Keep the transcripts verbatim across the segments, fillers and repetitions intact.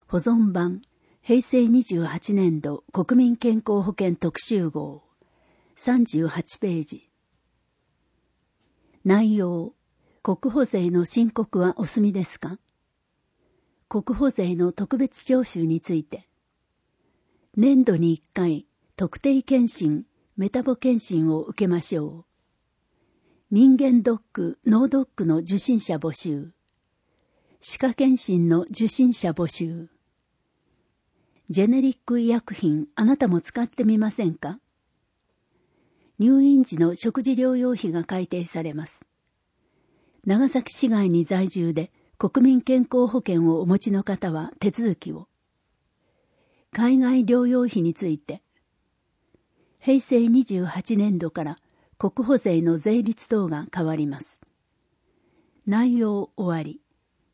保存版平成にじゅうはちねん度国民健康保険特集号さんじゅうはちページ。内容、国保税の申告はお済みですか？国保税の特別徴収について、年度にいっかい特定健診、メタボ健診を受けましょう。人間ドック、脳ドックの受診者募集。歯科健診の受診者募集。ジェネリック医薬品、あなたも使ってみませんか？入院時の食事療養費が改定されます。長崎市外に在住で国民健康保険をお持ちの方は手続きを。海外療養費について、平成にじゅうはちねん度から国保税の税率等が変わります。内容終わり。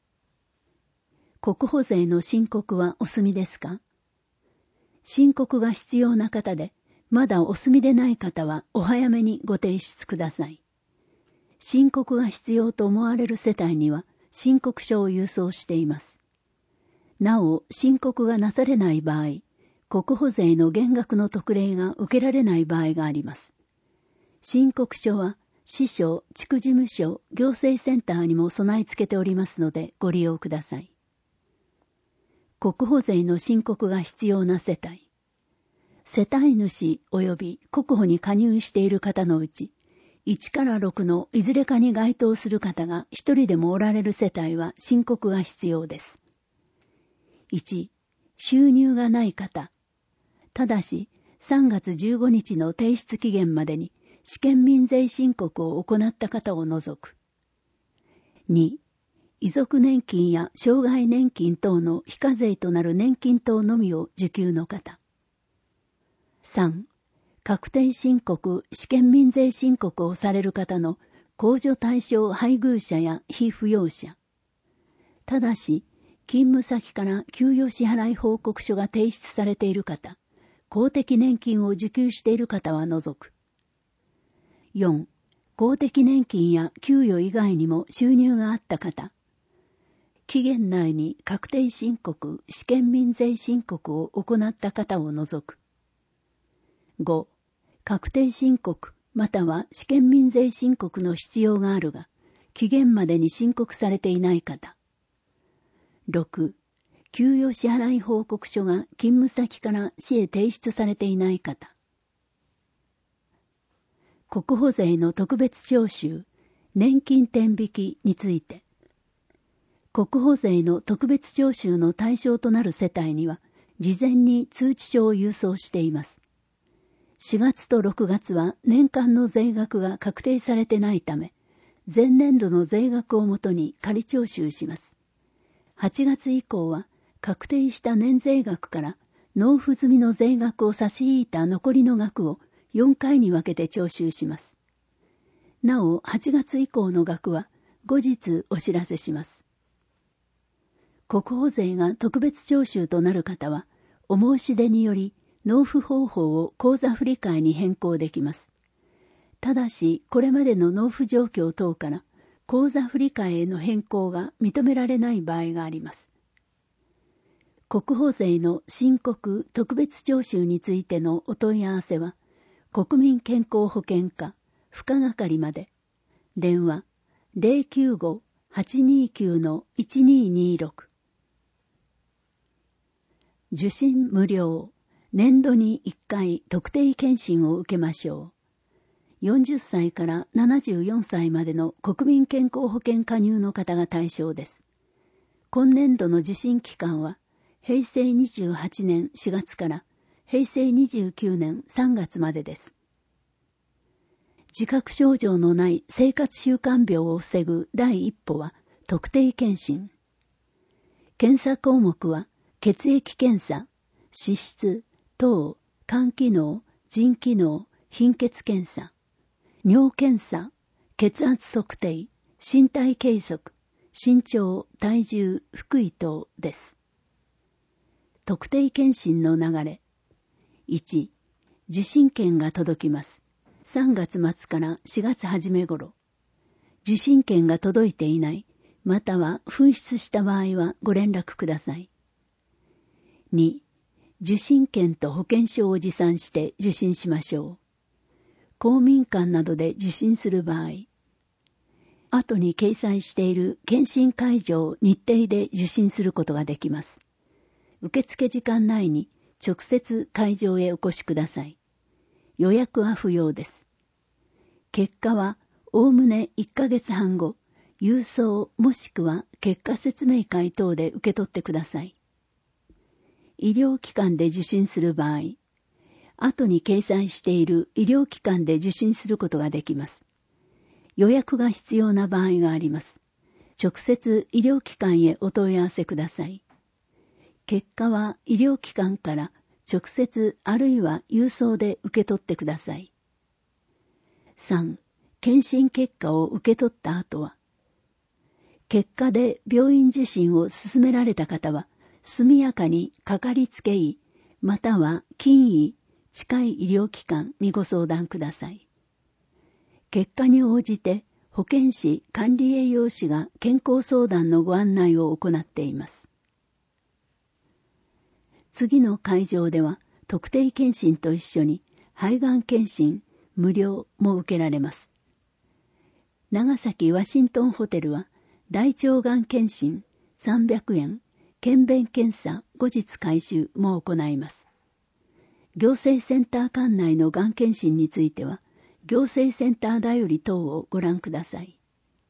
国保税の申告はお済みですか？申告が必要な方で、まだお済みでない方はお早めにご提出ください。申告が必要と思われる世帯には申告書を郵送しています。なお、申告がなされない場合、国保税の減額の特例が受けられない場合があります。申告書は市省、地区事務所、行政センターにも備え付けておりますのでご利用ください。国保税の申告が必要な世帯。世帯主及び国保に加入している方のうち、いちからろくのいずれかに該当する方がひとりでもおられる世帯は申告が必要です。いち、収入がない方。ただし、さんがつじゅうごにちの提出期限までに試験民税申告を行った方を除く。に、遺族年金や障害年金等の非課税となる年金等のみを受給の方。さん、確定申告、試験民税申告をされる方の控除対象配偶者や被扶養者。ただし、勤務先から給与支払い報告書が提出されている方、公的年金を受給している方は除く。よん、公的年金や給与以外にも収入があった方。期限内に確定申告、試験民税申告を行った方を除く。ご、確定申告または試験民税申告の必要があるが、期限までに申告されていない方。ろく、給与支払い報告書が勤務先から市へ提出されていない方。国保税の特別徴収、年金天引きについて、国保税の特別徴収の対象となる世帯には、事前に通知書を郵送しています。しがつとろくがつは年間の税額が確定されてないため、前年度の税額をもとに仮徴収します。はちがつ以降は、確定した年税額から納付済みの税額を差し引いた残りの額をよんかいに分けて徴収します。なお、はちがつ以降の額は後日お知らせします。国保税が特別徴収となる方は、お申し出により納付方法を口座振替に変更できます。ただし、これまでの納付状況等から、口座振替への変更が認められない場合があります。国保税の申告特別徴収についてのお問い合わせは、国民健康保険課付加係まで、電話 ゼロきゅうご はちにきゅう いちににろく。受診無料、年度にいっかい特定健診を受けましょう。よんじゅっさいからななじゅうよんさいまでの国民健康保険加入の方が対象です。今年度の受診期間は、平成にじゅうはちねんしがつから平成にじゅうきゅうねんさんがつまでです。自覚症状のない生活習慣病を防ぐ第一歩は特定健診。検査項目は血液検査、脂質、糖、肝機能、腎機能、貧血検査、尿検査、血圧測定、身体計測、身長、体重、腹囲等です。特定健診の流れ。いち、受診券が届きます。さんがつまつからしがつはじめ頃。受診券が届いていない、または紛失した場合はご連絡ください。 に、受診券と保険証を持参して受診しましょう。公民館などで受診する場合、後に掲載している検診会場日程で受診することができます。受付時間内に直接会場へお越しください。予約は不要です。結果はおおむねいっかげつはん後、郵送もしくは結果説明会等で受け取ってください。医療機関で受診する場合、後に掲載している医療機関で受診することができます。予約が必要な場合があります。直接医療機関へお問い合わせください。結果は医療機関から直接あるいは郵送で受け取ってください。さん. 検診結果を受け取った後は、結果で病院受診を勧められた方は、速やかにかかりつけ医、または近医、近い医療機関にご相談ください。結果に応じて保健師、管理栄養士が健康相談のご案内を行っています。次の会場では特定健診と一緒に肺がん検診無料も受けられます。長崎ワシントンホテルは大腸がん検診さんびゃくえん、検便検査後日回収も行います。行政センター管内のがん検診については行政センターだより等をご覧ください。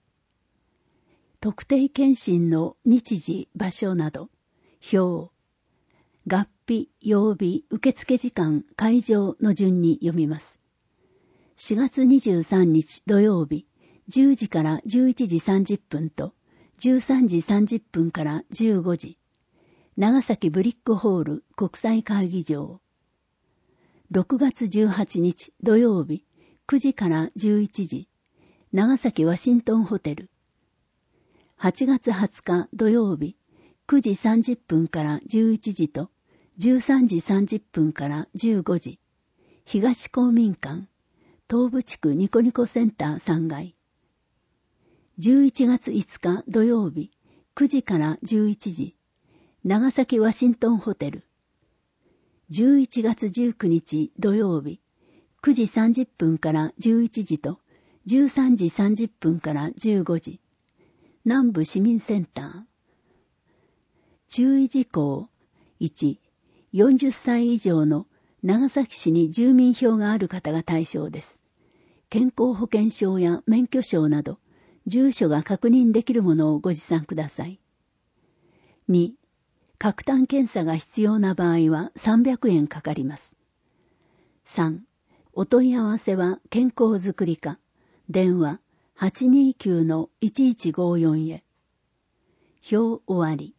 特定健診の日時、場所など、表、月日、曜日、受付時間、会場の順に読みます。しがつにじゅうさんにち土曜日、じゅうじからじゅういちじさんじゅっぷんと、じゅうさんじさんじゅっぷんからじゅうごじ、長崎ブリックホール国際会議場。ろくがつじゅうはちにち土曜日、くじからじゅういちじ、長崎ワシントンホテル。はちがつはつか土曜日、くじさんじゅっぷんからじゅういちじと、じゅうさんじさんじゅっぷんからじゅうごじ、東公民館、東部地区ニコニコセンターさんがい。じゅういちがついつか土曜日、くじからじゅういちじ、長崎ワシントンホテル。じゅういちがつじゅうくにち土曜日、くじさんじゅっぷんからじゅういちじと、じゅうさんじさんじゅっぷんからじゅうごじ、南部市民センター。注意事項。いち、よんじゅっさい以上の長崎市に住民票がある方が対象です。健康保険証や免許証など、住所が確認できるものをご持参ください。に、核炭検査が必要な場合はさんびゃくえんかかります。さん、お問い合わせは健康づくり課、電話 はちにきゅうのいちいちごよん へ。表終わり。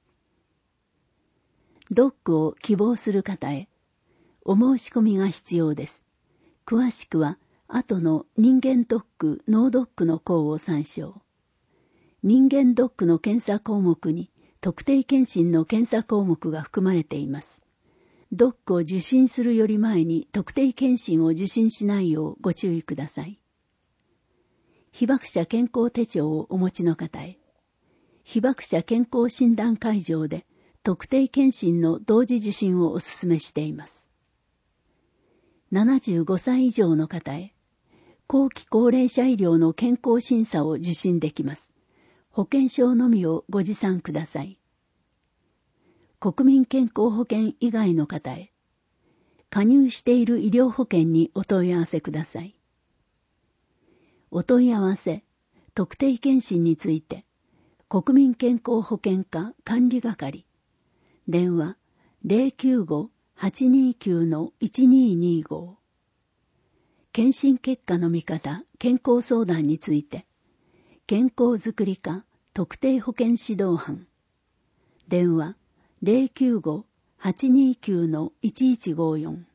ドックを希望する方へ、お申し込みが必要です。詳しくは、後の人間ドック、脳ドックの項を参照。人間ドックの検査項目に、特定健診の検査項目が含まれています。ドックを受診するより前に特定健診を受診しないようご注意ください。被爆者健康手帳をお持ちの方へ、被爆者健康診断会場で特定健診の同時受診をお勧めしています。ななじゅうごさい以上の方へ、後期高齢者医療の健康審査を受診できます。保険証のみをご持参ください。国民健康保険以外の方へ、加入している医療保険にお問い合わせください。お問い合わせ、特定健診について、国民健康保険課管理係、電話 ゼロきゅうご はちにきゅうのいちににご。健診結果の見方、健康相談について、健康づくり課特定保健指導班、電話ゼロきゅうご はちにきゅうのいちいちごよん。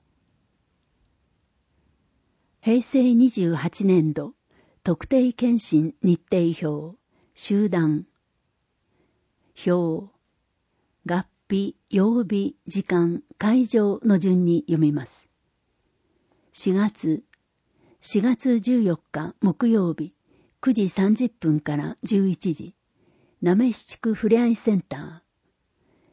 平成にじゅうはちねん度特定健診日程表、集団表、月日、曜日、時間、会場の順に読みます。しがつ、しがつじゅうよっか木曜日、くじさんじゅっぷんからじゅういちじ、なめし地区ふれあいセンター。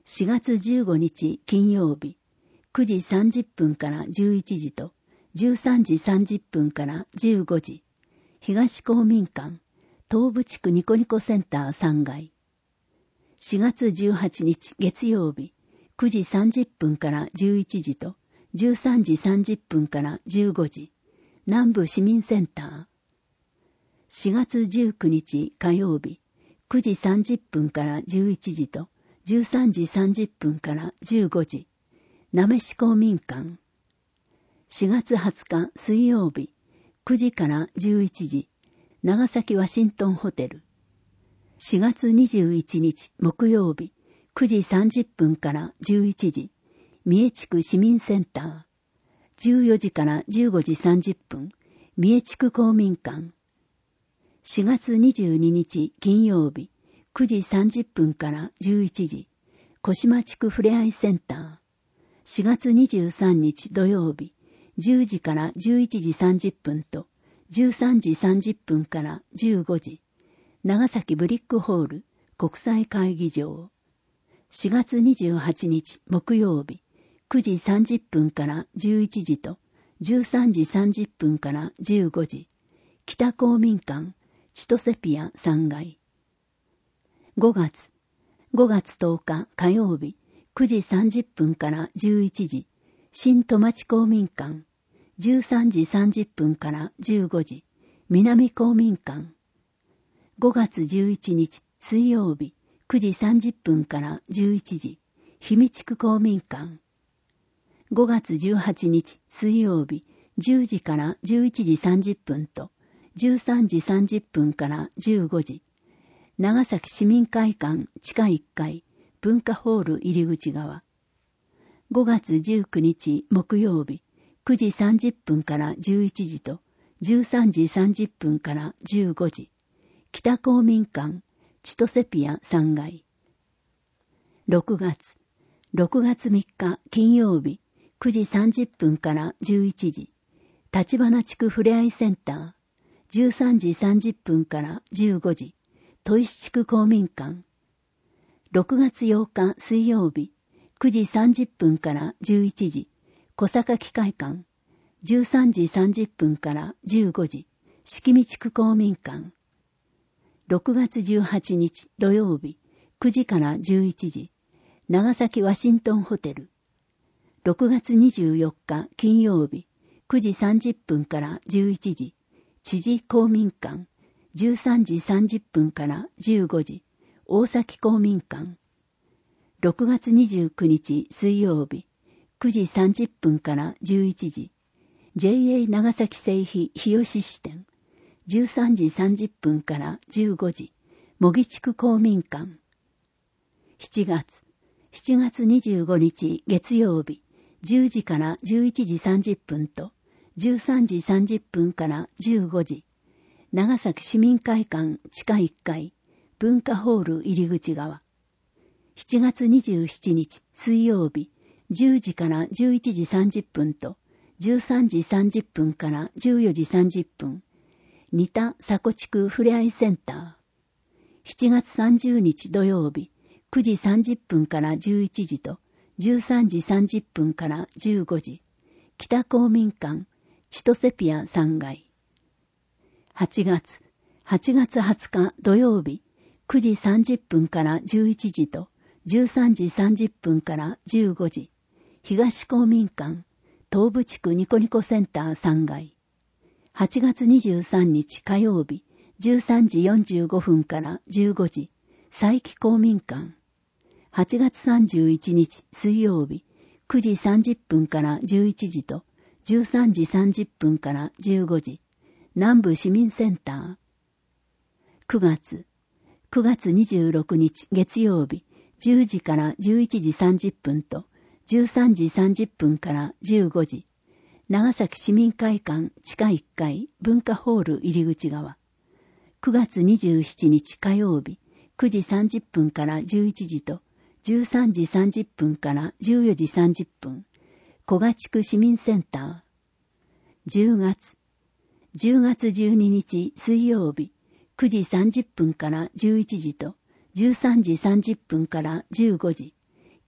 しがつじゅうごにち金曜日、くじさんじゅっぷんからじゅういちじとじゅうさんじさんじゅっぷんからじゅうごじ、東公民館、東部地区ニコニコセンターさんがい。しがつじゅうはちにち月曜日、くじさんじゅっぷんからじゅういちじとじゅうさんじさんじゅっぷんからじゅうごじ、南部市民センター。しがつじゅうくにち火曜日、くじさんじゅっぷんからじゅういちじとじゅうさんじさんじゅっぷんからじゅうごじ、なめし公民館。しがつはつか水曜日、くじからじゅういちじ、長崎ワシントンホテル。しがつにじゅういちにち木曜日、くじさんじゅっぷんからじゅういちじ、三重地区市民センター。じゅうよじからじゅうごじさんじゅっぷん、三重地区公民館。しがつにじゅうににち金曜日、くじさんじゅっぷんからじゅういちじ、小島地区ふれあいセンター。しがつにじゅうさんにち土曜日、じゅうじからじゅういちじさんじゅっぷんとじゅうさんじさんじゅっぷんからじゅうごじ、長崎ブリックホール国際会議場。しがつにじゅうはちにち木曜日、くじさんじゅっぷんからじゅういちじとじゅうさんじさんじゅっぷんからじゅうごじ、北公民館千歳ピアさんがい。ごがつ、ごがつとおか火曜日、くじさんじゅっぷんからじゅういちじ、新戸町公民館、じゅうさんじさんじゅっぷんからじゅうごじ、南公民館。ごがつじゅういちにち水曜日、くじさんじゅっぷんからじゅういちじ、氷見地区公民館。ごがつじゅうはちにち水曜日、じゅうじからじゅういちじさんじゅっぷんとじゅうさんじさんじゅっぷんからじゅうごじ、長崎市民会館地下いっかい文化ホール入り口側。ごがつじゅうくにち木曜日、くじさんじゅっぷんからじゅういちじとじゅうさんじさんじゅっぷんからじゅうごじ、北公民館千歳ピアさんがい。ろくがつ、ろくがつみっか金曜日、くじさんじゅっぷんからじゅういちじ、立花地区ふれあいセンター、じゅうさんじさんじゅっぷんからじゅうごじ、砥石地区公民館。ろくがつようか水曜日、くじさんじゅっぷんからじゅういちじ、小坂機械館、じゅうさんじさんじゅっぷんからじゅうごじ、式見地区公民館。ろくがつじゅうはちにち土曜日、くじからじゅういちじ、長崎ワシントンホテル。ろくがつにじゅうよっか金曜日、くじさんじゅっぷんからじゅういちじ、知事公民館、じゅうさんじさんじゅっぷんからじゅうごじ、大崎公民館。ろくがつにじゅうくにち水曜日、くじさんじゅっぷんからじゅういちじ、ジェイエー 長崎製品日吉支店、じゅうさんじさんじゅっぷんからじゅうごじ、茂木地区公民館。しちがつ、しちがつにじゅうごにち月曜日、じゅうじからじゅういちじさんじゅっぷんとじゅうさんじさんじゅっぷんからじゅうごじ、長崎市民会館地下いっかい文化ホール入り口側。しちがつにじゅうしちにち水曜日、じゅうじからじゅういちじさんじゅっぷんとじゅうさんじさんじゅっぷんからじゅうよじさんじゅっぷん、仁田佐古地区ふれあいセンター。しちがつさんじゅうにち土曜日、くじさんじゅっぷんからじゅういちじとじゅうさんじさんじゅっぷんからじゅうごじ、北公民館千歳ピアさんがい。はちがつ、はちがつはつか土曜日、くじさんじゅっぷんからじゅういちじとじゅうさんじさんじゅっぷんからじゅうごじ、東公民館東部地区ニコニコセンターさんがい。はちがつにじゅうさんにち火曜日、じゅうさんじよんじゅうごふんからじゅうごじ、佐伯公民館。はちがつさんじゅういちにち水曜日、くじさんじゅっぷんからじゅういちじとじゅうさんじさんじゅっぷんからじゅうごじ、南部市民センター。くがつ、くがつにじゅうろくにち月曜日、じゅうじからじゅういちじさんじゅっぷんとじゅうさんじさんじゅっぷんからじゅうごじ、長崎市民会館地下いっかい文化ホール入り口側。くがつにじゅうしちにち火曜日、くじさんじゅっぷんからじゅういちじとじゅうさんじさんじゅっぷんからじゅうよじさんじゅっぷん、小賀地区市民センター。じゅうがつ、じゅうがつじゅうににち水曜日、くじさんじゅっぷんからじゅういちじとじゅうさんじさんじゅっぷんからじゅうごじ、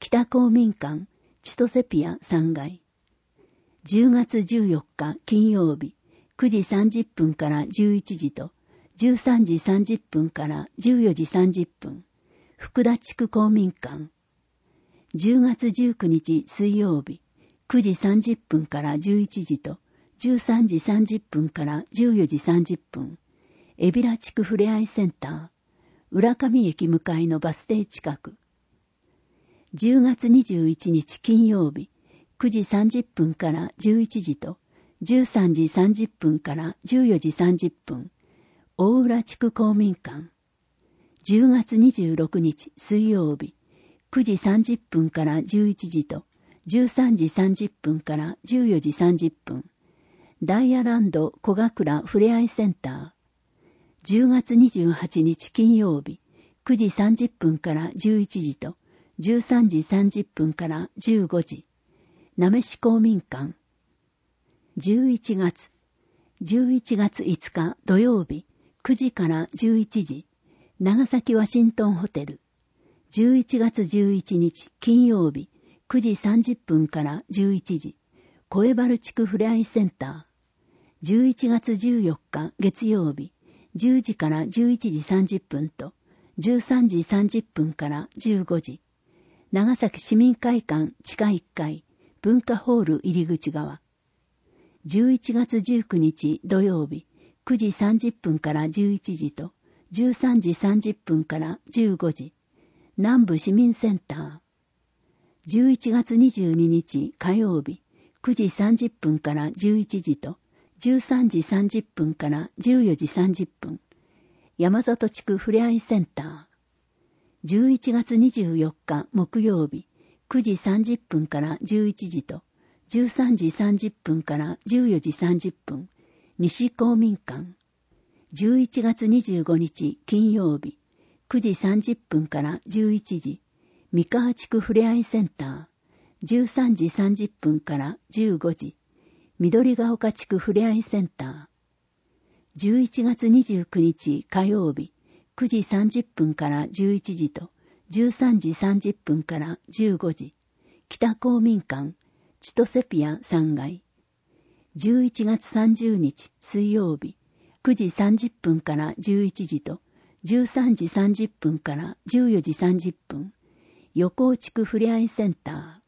北公民館千歳ピアさんがい。じゅうがつじゅうよっか金曜日、くじさんじゅっぷんからじゅういちじと、じゅうさんじさんじゅっぷんからじゅうよじさんじゅっぷん、福田地区公民館。じゅうがつじゅうくにち水曜日、くじさんじゅっぷんからじゅういちじと、じゅうさんじさんじゅっぷんからじゅうよじさんじゅっぷん、海老名地区ふれあいセンター、浦上駅向かいのバス停近く。じゅうがつにじゅういちにち金曜日、くじさんじゅっぷんからじゅういちじと、じゅうさんじさんじゅっぷんからじゅうよじさんじゅっぷん、大浦地区公民館。じゅうがつにじゅうろくにち水曜日、くじさんじゅっぷんからじゅういちじと、じゅうさんじさんじゅっぷんからじゅうよじさんじゅっぷん、ダイヤランド小倉ふれあいセンター。じゅうがつにじゅうはちにち金曜日、くじさんじゅっぷんからじゅういちじと、じゅうさんじさんじゅっぷんからじゅうごじ、なめし公民館。じゅういちがつ、じゅういちがついつか土曜日、くじからじゅういちじ、長崎ワシントンホテル。じゅういちがつじゅういちにち金曜日、くじさんじゅっぷんからじゅういちじ、小原地区ふれあいセンター。じゅういちがつじゅうよっか月曜日、じゅうじからじゅういちじさんじゅっぷんと、じゅうさんじさんじゅっぷんからじゅうごじ、長崎市民会館地下いっかい、文化ホール入り口側。じゅういちがつじゅうくにち土曜日、くじさんじゅっぷんからじゅういちじと、じゅうさんじさんじゅっぷんからじゅうごじ、南部市民センター。じゅういちがつにじゅうににち火曜日、くじさんじゅっぷんからじゅういちじと、じゅうさんじさんじゅっぷんからじゅうよじさんじゅっぷん、山里地区ふれあいセンター。じゅういちがつにじゅうよっか木曜日、くじさんじゅっぷんからじゅういちじと、じゅうさんじさんじゅっぷんからじゅうよじさんじゅっぷん、西公民館。じゅういちがつにじゅうごにち金曜日、くじさんじゅっぷんからじゅういちじ、三河地区ふれあいセンター。じゅうさんじさんじゅっぷんからじゅうごじ、緑ヶ丘地区ふれあいセンター。じゅういちがつにじゅうくにち火曜日、くじさんじゅっぷんからじゅういちじと、じゅうさんじさんじゅっぷんからじゅうごじ、北公民館、千歳ピアさんがい。じゅういちがつさんじゅうにち水曜日、くじさんじゅっぷんからじゅういちじと、じゅうさんじさんじゅっぷんからじゅうよじさんじゅっぷん、横尾地区ふれあいセンター。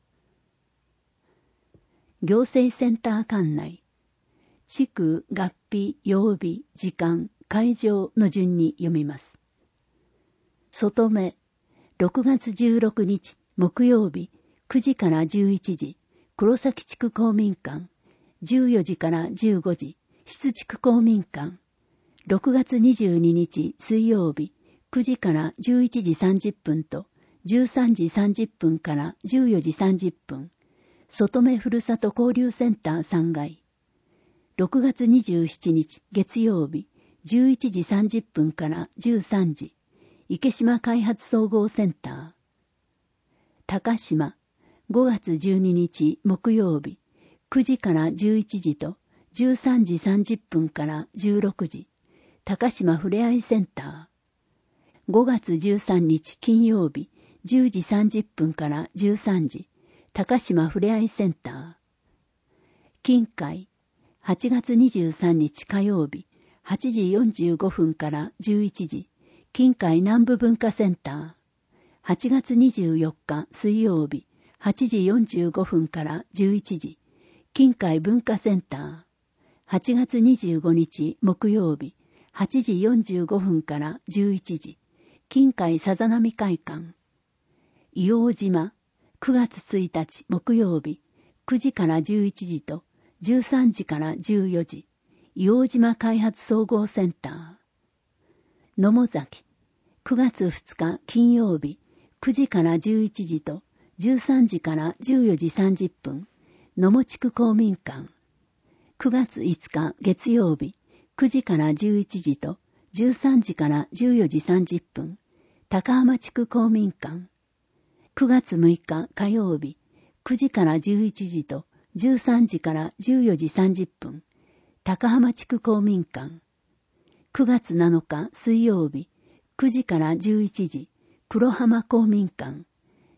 行政センター管内、地区、月日、曜日、時間、会場の順に読みます。外目、ろくがつじゅうろくにち木曜日、くじからじゅういちじ、黒崎地区公民館、じゅうよじからじゅうごじ、出地区公民館。ろくがつにじゅうににち水曜日、くじからじゅういちじさんじゅっぷんと、じゅうさんじさんじゅっぷんからじゅうよじさんじゅっぷん、外目ふるさと交流センターさんがい。ろくがつにじゅうしちにち月曜日、じゅういちじさんじゅっぷんからじゅうさんじ、池島開発総合センター。高島、ごがつじゅうににち木曜日、くじからじゅういちじと、じゅうさんじさんじゅっぷんからじゅうろくじ、高島ふれあいセンター。ごがつじゅうさんにち金曜日、じゅうじさんじゅっぷんからじゅうさんじ、高島ふれあいセンター。近海、はちがつにじゅうさんにち火曜日、はちじよんじゅうごふんからじゅういちじ、近海南部文化センター。はちがつにじゅうよっか水曜日、はちじよんじゅうごふんからじゅういちじ、近海文化センター。はちがつにじゅうごにち木曜日、はちじよんじゅうごふんからじゅういちじ、近海さざ波会館。硫黄島、くがつついたち木曜日、くじからじゅういちじと、じゅうさんじからじゅうよじ、硫黄島開発総合センター。野母崎、くがつふつか金曜日、くじからじゅういちじと、じゅうさんじからじゅうよじさんじゅっぷん、野母地区公民館。くがついつか月曜日、くじからじゅういちじと、じゅうさんじからじゅうよじさんじゅっぷん、高浜地区公民館。くがつむいか火曜日、くじからじゅういちじと、じゅうさんじからじゅうよじさんじゅっぷん、高浜地区公民館。くがつなのか水曜日、くじからじゅういちじ、黒浜公民館。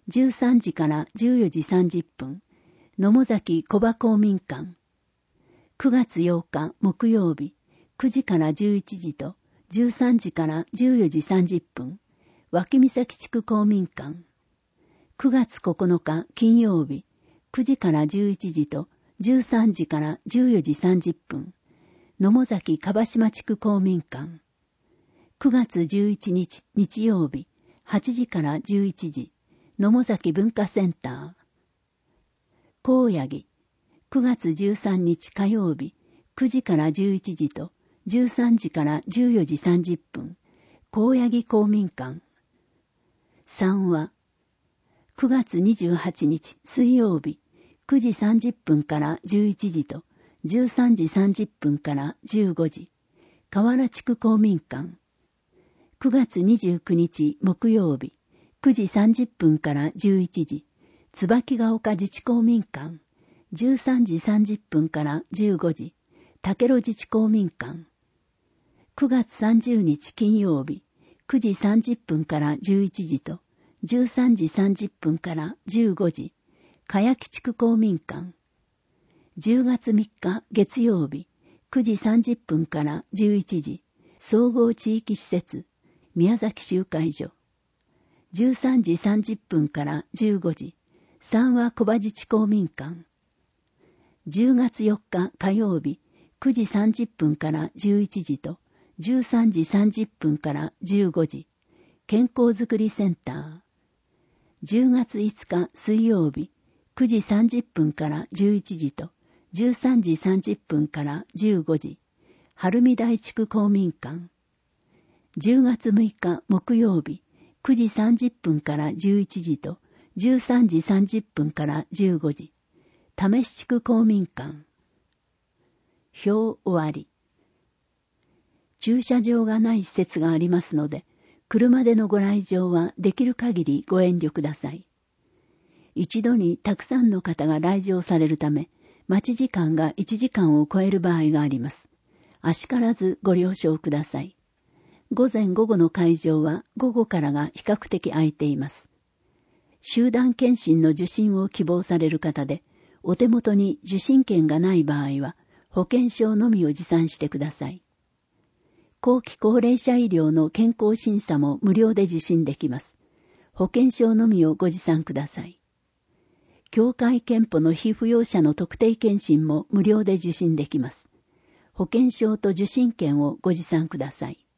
じゅうさんじからじゅうよじさんじゅっぷん、野母崎小場公民館。くがつようか木曜日、くじからじゅういちじとじゅうさんじからじゅうよじさんじゅっぷん、脇岬地区公民館。くがつここのか金曜日、くじからじゅういちじとじゅうさんじからじゅうよじさんじゅっぷん、野母崎樺島地区公民館。くがつじゅういちにち日曜日、はちじからじゅういちじ、野母崎文化センター。高野木、くがつじゅうさんにち火曜日、くじからじゅういちじとじゅうさんじからじゅうよじさんじゅっぷん、高野木公民館。三和、くがつにじゅうはちにち水曜日、くじさんじゅっぷんからじゅういちじとじゅうさんじさんじゅっぷんからじゅうごじ、河原地区公民館。くがつにじゅうくにち木曜日、くじさんじゅっぷんからじゅういちじ、椿ヶ丘自治公民館。じゅうさんじさんじゅっぷんからじゅうごじ、竹路自治公民館。くがつさんじゅうにち金曜日、くじさんじゅっぷんからじゅういちじとじゅうさんじさんじゅっぷんからじゅうごじ、茅木地区公民館。じゅうがつみっか月曜日、くじさんじゅっぷんからじゅういちじ、総合地域施設、宮崎集会所。じゅうさんじさんじゅっぷんからじゅうごじ、三和小場自治公民館。じゅうがつよっか火曜日、くじさんじゅっぷんからじゅういちじとじゅうさんじさんじゅっぷんからじゅうごじ、健康づくりセンター。じゅうがついつか水曜日、くじさんじゅっぷんからじゅういちじとじゅうさんじさんじゅっぷんからじゅうごじ、晴海台地区公民館。じゅうがつむいか木曜日、くじさんじゅっぷんからじゅういちじとじゅうさんじさんじゅっぷんからじゅうごじ、為市地区公民館。表終わり。駐車場がない施設がありますので、車でのご来場はできる限りご遠慮ください。一度にたくさんの方が来場されるため、待ち時間がいちじかんを超える場合があります。あしからずご了承ください。午前午後の会場は午後からが比較的空いています。集団検診の受診を希望される方で、お手元に受診券がない場合は、保険証のみを持参してください。後期高齢者医療の健康審査も無料で受診できます。保険証のみをご持参ください。協会憲法の被扶養者の特定健診も無料で受診できます。保険証と受診券をご持参ください。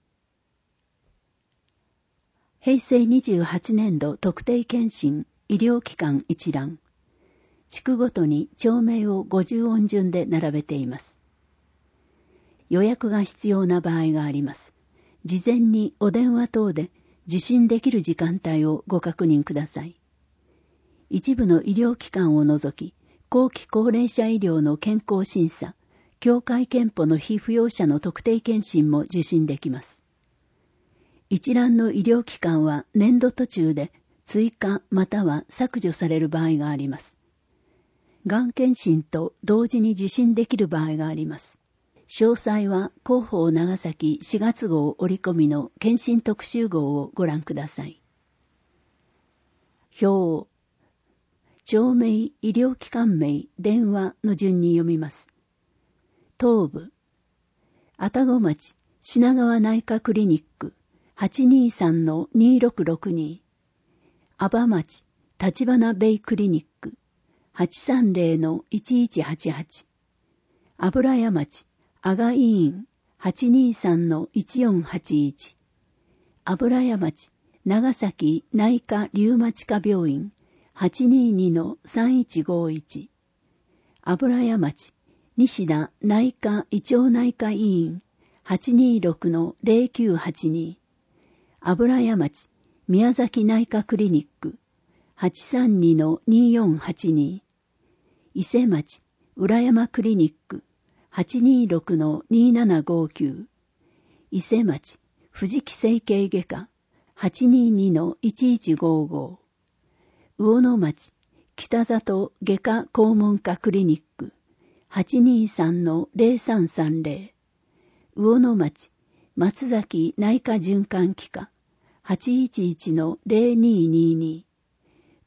へいせいにじゅうはちねんど特定健診医療機関一覧。地区ごとに町名をごじゅうおん順で並べています。予約が必要な場合があります。事前にお電話等で受診できる時間帯をご確認ください。一部の医療機関を除き、後期高齢者医療の健康審査、協会憲法の被扶養者の特定健診も受診できます。一覧の医療機関は年度途中で追加または削除される場合があります。がん検診と同時に受診できる場合があります。詳細は広報長崎しがつ号折り込みの検診特集号をご覧ください。表。町名、医療機関名、電話の順に読みます。東部。愛宕町、品川内科クリニック、はちにさんのにろくろくに。阿波町、立花ベイクリニック、はちさんぜろのいちいちはちはち。油屋町、阿賀医院、はちにさんのいちよんはちいち。油屋町、長崎内科リウマチ科病院、はちににのさんいちごいち。油屋町、西田内科胃腸内科医院、はちにろくのぜろきゅうはちに。油屋町、宮崎内科クリニック、はちさんにのによんはちに。伊勢町、浦山クリニック、はちにろくのにななごきゅう。伊勢町、藤木整形外科、はちににのいちいちごご。魚野町、北里外科肛門科クリニック、はちにさんのぜろさんさんぜろ。魚野町、松崎内科循環器科、はちいちいちのぜろににに。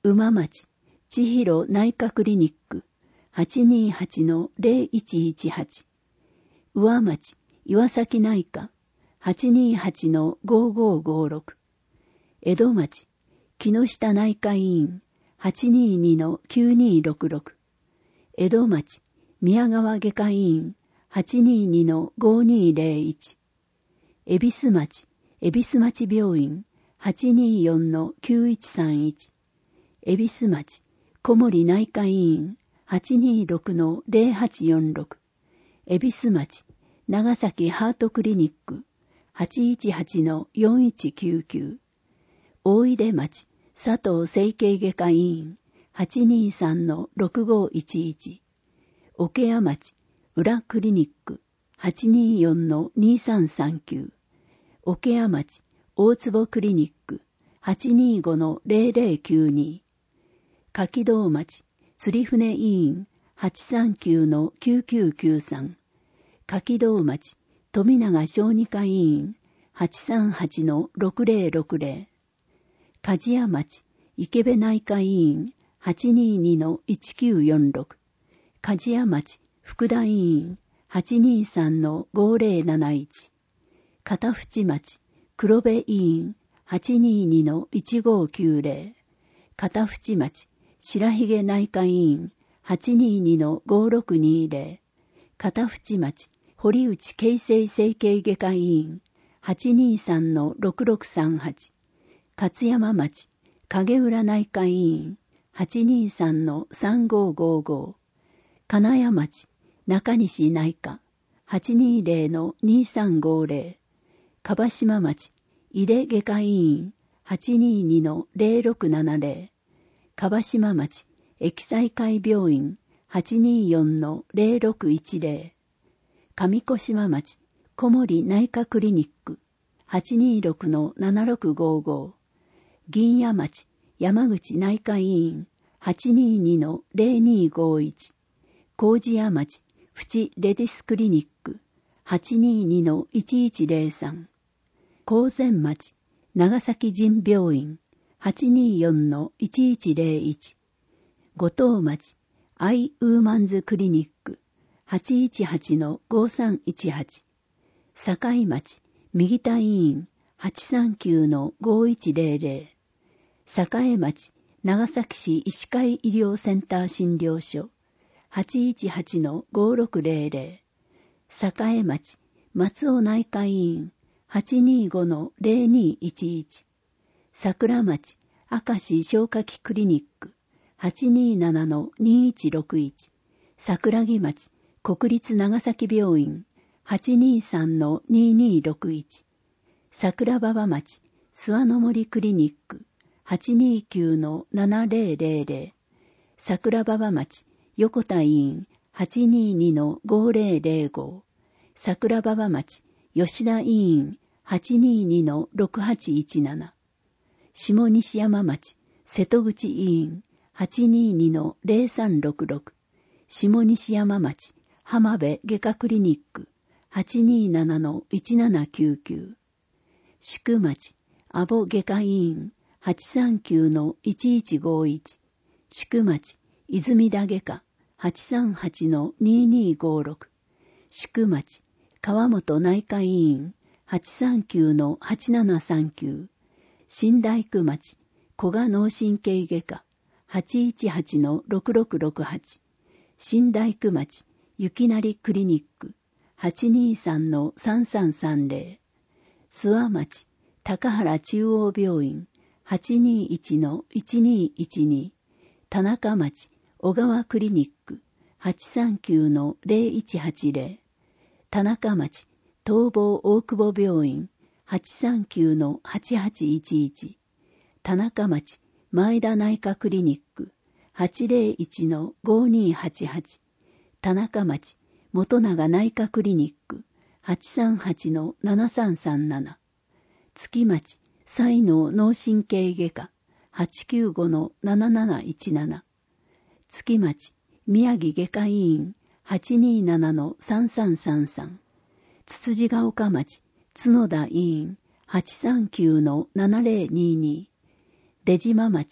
馬町、千尋内科クリニック、はちにーはちのゼロいちいちはち。宇和町、岩崎内科、はちにーはちのごーごーごーろく。江戸町、木下内科医院、はちにーにのきゅうにーろくろく。江戸町、宮川外科医院、はちにーにのごーにーゼロいち。恵比寿町、恵比寿町病院、はちにーよんのきゅういちさんいち。恵比寿町、小森内科医院、はちにーろくのゼロはちよんろく。恵比寿町、長崎ハートクリニック、はちいちはちのよんいちきゅうきゅう。大出町、佐藤整形外科医院、はちにーさんのろくごいちいち。桶屋町、裏クリニック、はちにーよんのにさんさんきゅう。桶屋町、大坪クリニック、はちにーごのゼロゼロきゅうに。柿道町、釣船医院、はちさんきゅうのきゅうきゅうきゅうさん。柿道町、富永小児科医院、はちさんはちのろくゼロろくゼロ。梶屋町、池部内科医院、はちにーにのいちきゅうよんろく。梶屋町、福田医院、はちにーさんのごゼロなないち。片淵町、黒部医院、はちにーにのいちごきゅうゼロ。片淵町、白髭内科医院、はちにーにのごろくにゼロ。片淵町、堀内形成整形外科医院、はちにーさんのろくろくさんはち。勝山町、影浦内科医院、はちにーさんのさんごごご。金谷町、中西内科、はちにーゼロのにさんごゼロ。樺島町、井出外科医院、はちにーにのゼロろくななゼロ。樺島町、駅西会病院、はちにーよんのゼロろくいちゼロ。上小島町、小森内科クリニック、はちにーろくのななろくごご。銀谷町、山口内科医院、はちにーにのゼロにごいち。麹屋町、淵レディスクリニック、はちにーにのいちいちゼロさん。高前町、長崎人病院、はちにーよんのいちいちゼロいち。五島町、アイウーマンズクリニック、はちいちはちのごさんいちはち。堺町、右田医院、はちさんきゅうのごいちゼロゼロ。栄町、長崎市医師会医療センター診療所、はちいちはちのごろくゼロゼロ。栄町、松尾内科医院、はちにーごのゼロにいちいち。桜町、明石消化器クリニック、はちにーななのにいちろくいち。桜木町、国立長崎病院、はちにーさんのににろくいち。桜庭町、諏訪の森クリニック、はちにーきゅうのななゼロゼロゼロ。桜庭町、横田医院、はちにーにのごゼロゼロご。桜庭町、吉田医院、はちにーにのろくはちいちなな。下西山町、瀬戸口医院、はちにーにのゼロさんろくろく。下西山町、浜辺外科クリニック、はちにーななのいちななきゅうきゅう。宿町、阿保外科医院、はちさんきゅうのいちいちごいち。宿町、泉田外科、はちさんはちのににごろく。宿町、川本内科医院、はちさんきゅうのはちななさんきゅう。新大工町、古賀脳神経外科、はちいちはちのろくろくろくはち。新大工町、雪成クリニック、はちにーさんのさんさんさんゼロ。諏訪町、高原中央病院、はちにーいちのいちにいちに。田中町、小川クリニック、はちさんきゅうのゼロいちはちゼロ。田中町、東房大久保病院、はちさんきゅうのはちはちいちいち。田中町、前田内科クリニック、はちゼロいちのごにはちはち。田中町、元永内科クリニック、はちさんはちのななさんさんなな。月町、才能脳神経外科、はちきゅうごのなななないちなな。月町、宮城外科医院、はちにーななのさんさんさんさん。つつじが丘町、角田医院、はちさんきゅうのななゼロにに。出島町、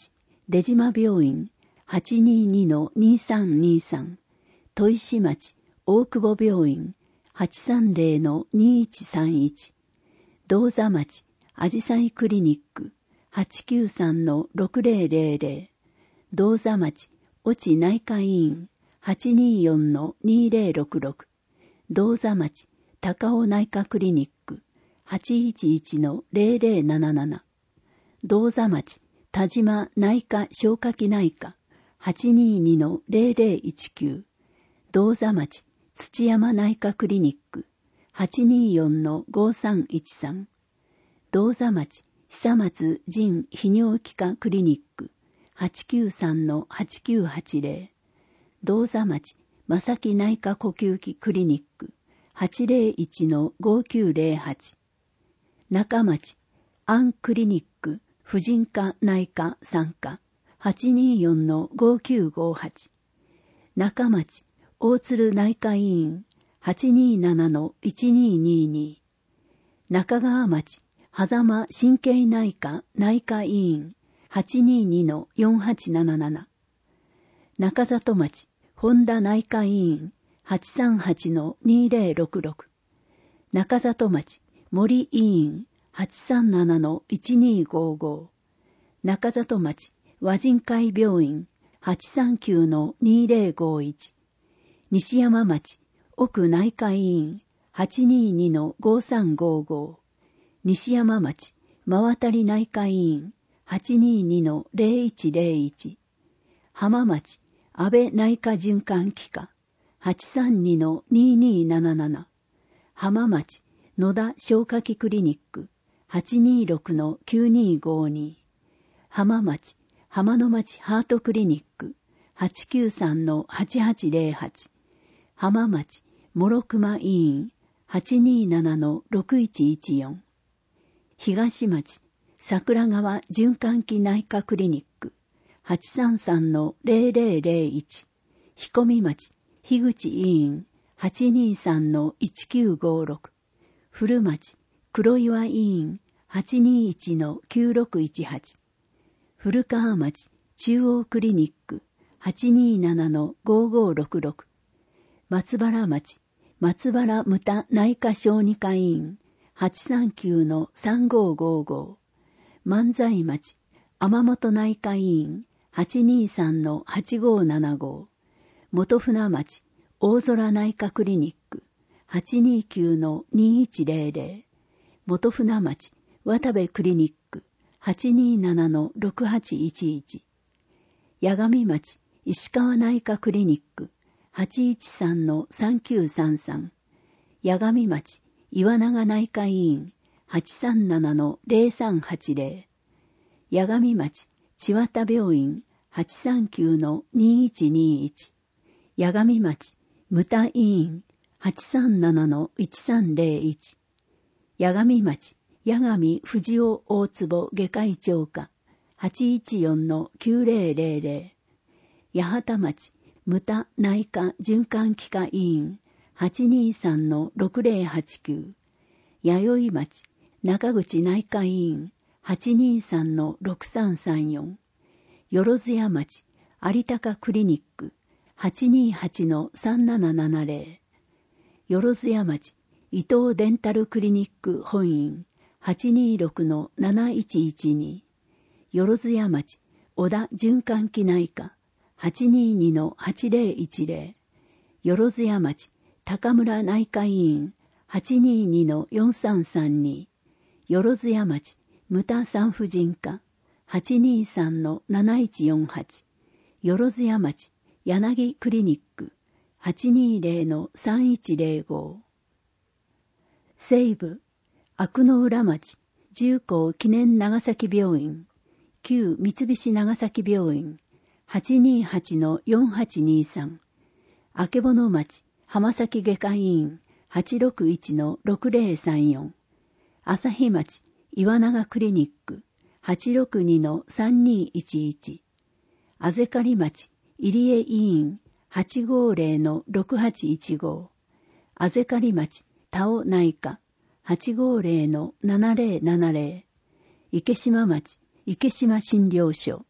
出島病院 はちにーにのにさんにさん、砥石町大久保病院 はちさんぜろのにいちさんいち、銅座町あじさいクリニック はちきゅうさんのろくぜろぜろぜろ、銅座町越智内科医院 はちにーよんのにぜろろくろく、銅座町高尾内科クリニック はちいちいちのぜろぜろなななな、銅座町田島内科消化器内科 はちにーにのぜろぜろいちきゅう、銅座町土山内科クリニック はちにーよんのごさんいちさん、銅座町久松腎泌尿器科クリニック はちきゅうさんのはちきゅうはちぜろ、銅座町正木内科呼吸器クリニック はちぜろいちのごきゅうぜろはち、中町アンクリニック婦人科内科産科 はちにーよんのごきゅうごはち、中町大鶴内科医院 はちにーななのいちにーにーに、中川町狭間神経内科内科医院 はちにーにのよんはちなななな、中里町本田内科医院 はちさんはちのにぜろろくろく、中里町森医院 はちさんななのいちにーごご、中里町和人会病院 はちさんきゅうのにぜろごいち、西山町奥内科医院 はちにーにのごさんごご、西山町真渡内科医院 はちにーにのぜろいちぜろいち、浜町安倍内科循環器科 はちさんにのににーなななな、浜町野田消化器クリニック はちにーろくのきゅうにーごに、浜町浜野町ハートクリニック はちきゅうさんのはちはちぜろはち、浜町諸熊医院 はちにーななのろくいちいちよん、東町桜川循環器内科クリニック はちさんさんのぜろぜろぜろいち、彦見町樋口医院 はちにーさんのいちきゅうごろく、古町黒岩医院 はちにーいちのきゅうろくいちはち、古川町中央クリニック はちにーななのごごろくろく、松原町松原牟田内科小児科医院 はちさんきゅうのさんごごご、万歳町天本内科医院 はちにーさんのはちごななご、元船町大空内科クリニック はちにーきゅうのにいちぜろぜろ、元船町渡部クリニック はちにーななのろくはちいちいち、八神町石川内科クリニック はちいちさんのさんきゅうさんさん、八神町岩永内科医院 はちさんななのぜろさんはちぜろ、八神町千綿病院 はちさんきゅうのにいちにいち、八神町牟田医院 はちさんななのいちさんぜろいち、八神町八神藤尾大坪外科医長科 はちいちよんのきゅうぜろぜろぜろ、八幡町牟田内科循環器科医院 はちにーさんのろくぜろはちきゅう、弥生町中口内科医院 はちにーさんのろくさんさんよん、よろずや町有高クリニック はちにーはちのさんななななぜろ、よろずや町伊藤デンタルクリニック本院 はちにーろくのなないちいちに、よろずや町小田循環器内科 はちにーにのはちぜろいちぜろ、よろずや町高村内科医院 はちにーにのよんさんさんに、よろずや町牟田産婦人科 はちにーさんのなないちよんはち、よろずや町柳クリニック はちにーぜろのさんいちぜろご、西部阿久の浦町重工記念長崎病院旧三菱長崎病院 はちにーはちのよんはちにさん、あけぼの町浜崎外科医院 はちろくいちのろくぜろさんよん、朝日町岩永クリニック はちろくにのさんにいちいち、あぜかり町入江医院 はちごぜろのろくはちいちご、あぜかり町田尾内科 はちごぜろのななぜろななぜろ、池島町池島診療所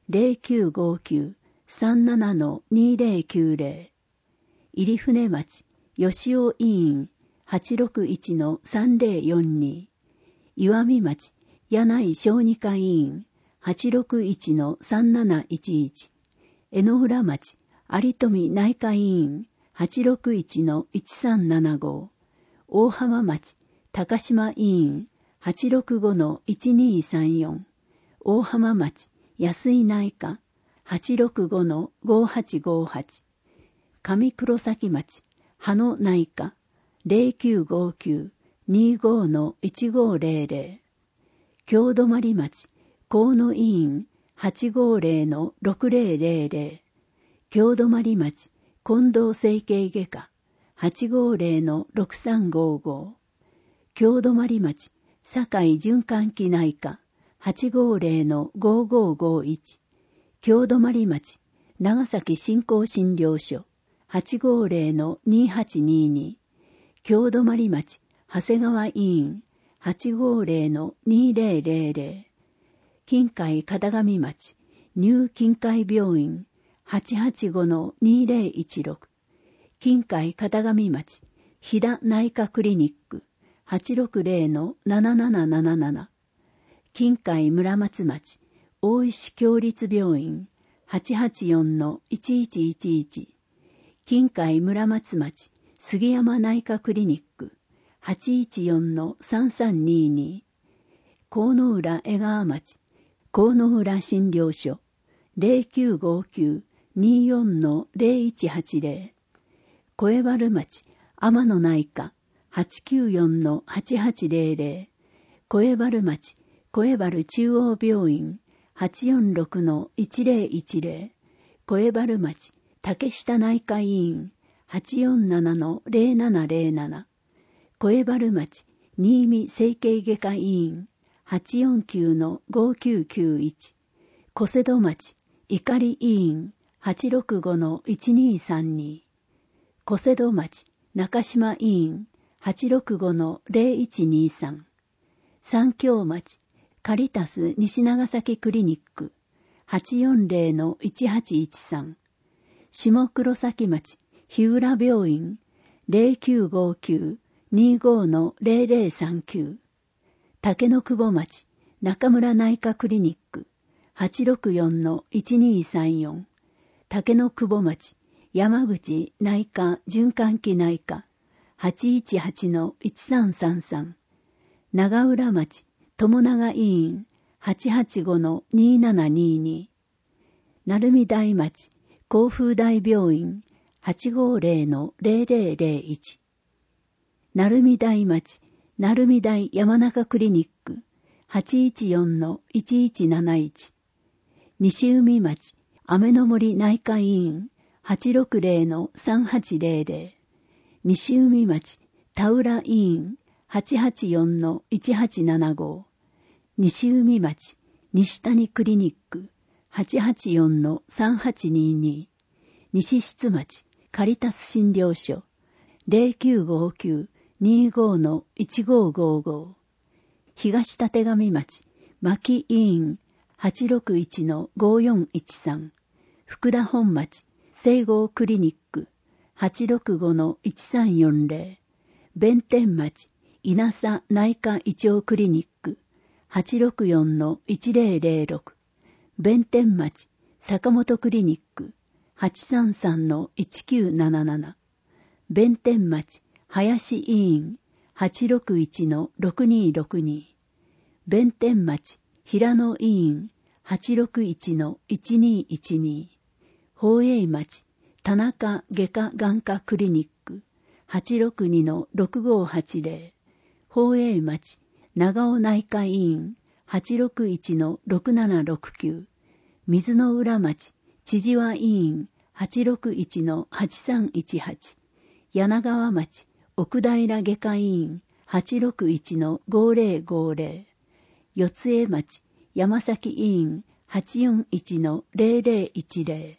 ゼロきゅうごきゅう さんなな にゼロきゅうゼロ、入船町吉尾委員 はちろくいち さんゼロよんに、岩見町柳井小児科委員 はちろくいち さんなないちいち、江ノ浦町有富内科委員 はちろくいち いちさんななご、大浜町高島委員 はちろくご いちにさんよん、大浜町安井内科 はちろくご ごはちごはち、上黒崎町葉野内科 ゼロきゅうごきゅう にご いちごゼロゼロ、京泊町河野委員 はちごゼロ ろくゼロゼロゼロ、京泊町近藤整形外科 はちごゼロ ろくさんごご、京泊町堺循環器内科 はちごゼロ ごごごいち、京泊町長崎振興診療所 はちごゼロ にはちにに、京泊町長谷川委員 はちごゼロ にゼロゼロゼロ、近海片上町ニュー近海病院 はちはちご にゼロいちろく、近海片上町飛騨内科クリニック はちろくゼロ ななななななな、近海村松町大石共立病院 はちはちよん いちいちいちいち、近海村松町杉山内科クリニック はちいちよん さんさんにに、河野浦江川町河野浦診療所 ゼロきゅうごきゅう によん ゼロいちはちゼロ、小江原町天野内科 はちきゅうよん はちはちゼロゼロ、小江原町小江原中央病院 はちよんろく いちゼロいちゼロ、小江原町竹下内科医院 はちよんなな ゼロななゼロなな、小江原町新見整形外科医院 はちよんきゅう ごきゅうきゅういち、小瀬戸町怒り医院 はちろくご いちにさんに、小瀬戸町中島医院 はちろくご ゼロいちにさん、三京町カリタス西長崎クリニック はちよんゼロ いちはちいちさん、下黒崎町日浦病院 ゼロきゅうごきゅう にご ゼロゼロさんきゅう、竹の久保町中村内科クリニック はちろくよん いちにさんよん、竹の久保町山口内科循環器内科 はちいちはち いちさんさんさん、長浦町友永医院 はちはちご にななにに、鳴海台町甲府大病院 はちごゼロ ゼロゼロゼロいち、鳴海台町鳴海台山中クリニック はちいちよん いちいちなないち、西海町雨の森内科医院 はちろくゼロ さんはちゼロゼロ、西海町田浦医院 はちはちよん いちはちななご、西海町西谷クリニック はちはちよん さんはちにに、西出町カリタス診療所 ゼロきゅうごきゅう にご いちごごご、東立上町牧医院 はちろくいち ごよんいちさん、福田本町西郷クリニック はちろくご いちさんよんゼロ、弁天町稲佐内科胃腸クリニック はちろくよん いちゼロゼロろく、弁天町坂本クリニック はちさんさん いちきゅうなななな、弁天町林医院 はちろくいち ろくにろくに、弁天町平野医院 はちろくいち いちにいちに、宝永町田中外科眼科クリニック はちろくに ろくごはちゼロ、宝永町長尾内科医院 はちろくいち ろくななろくきゅう、水の浦町千々和医院 はちろくいち はちさんいちはち、柳川町奥平外科医院 はちろくいち ごゼロごゼロ、四江町山崎医院 はちよんいち ゼロゼロいちゼロ、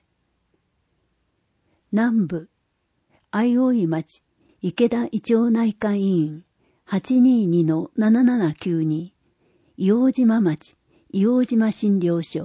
南部相生町池田胃腸内科医院 はちにに ななななきゅうに、硫黄島町硫黄島診療所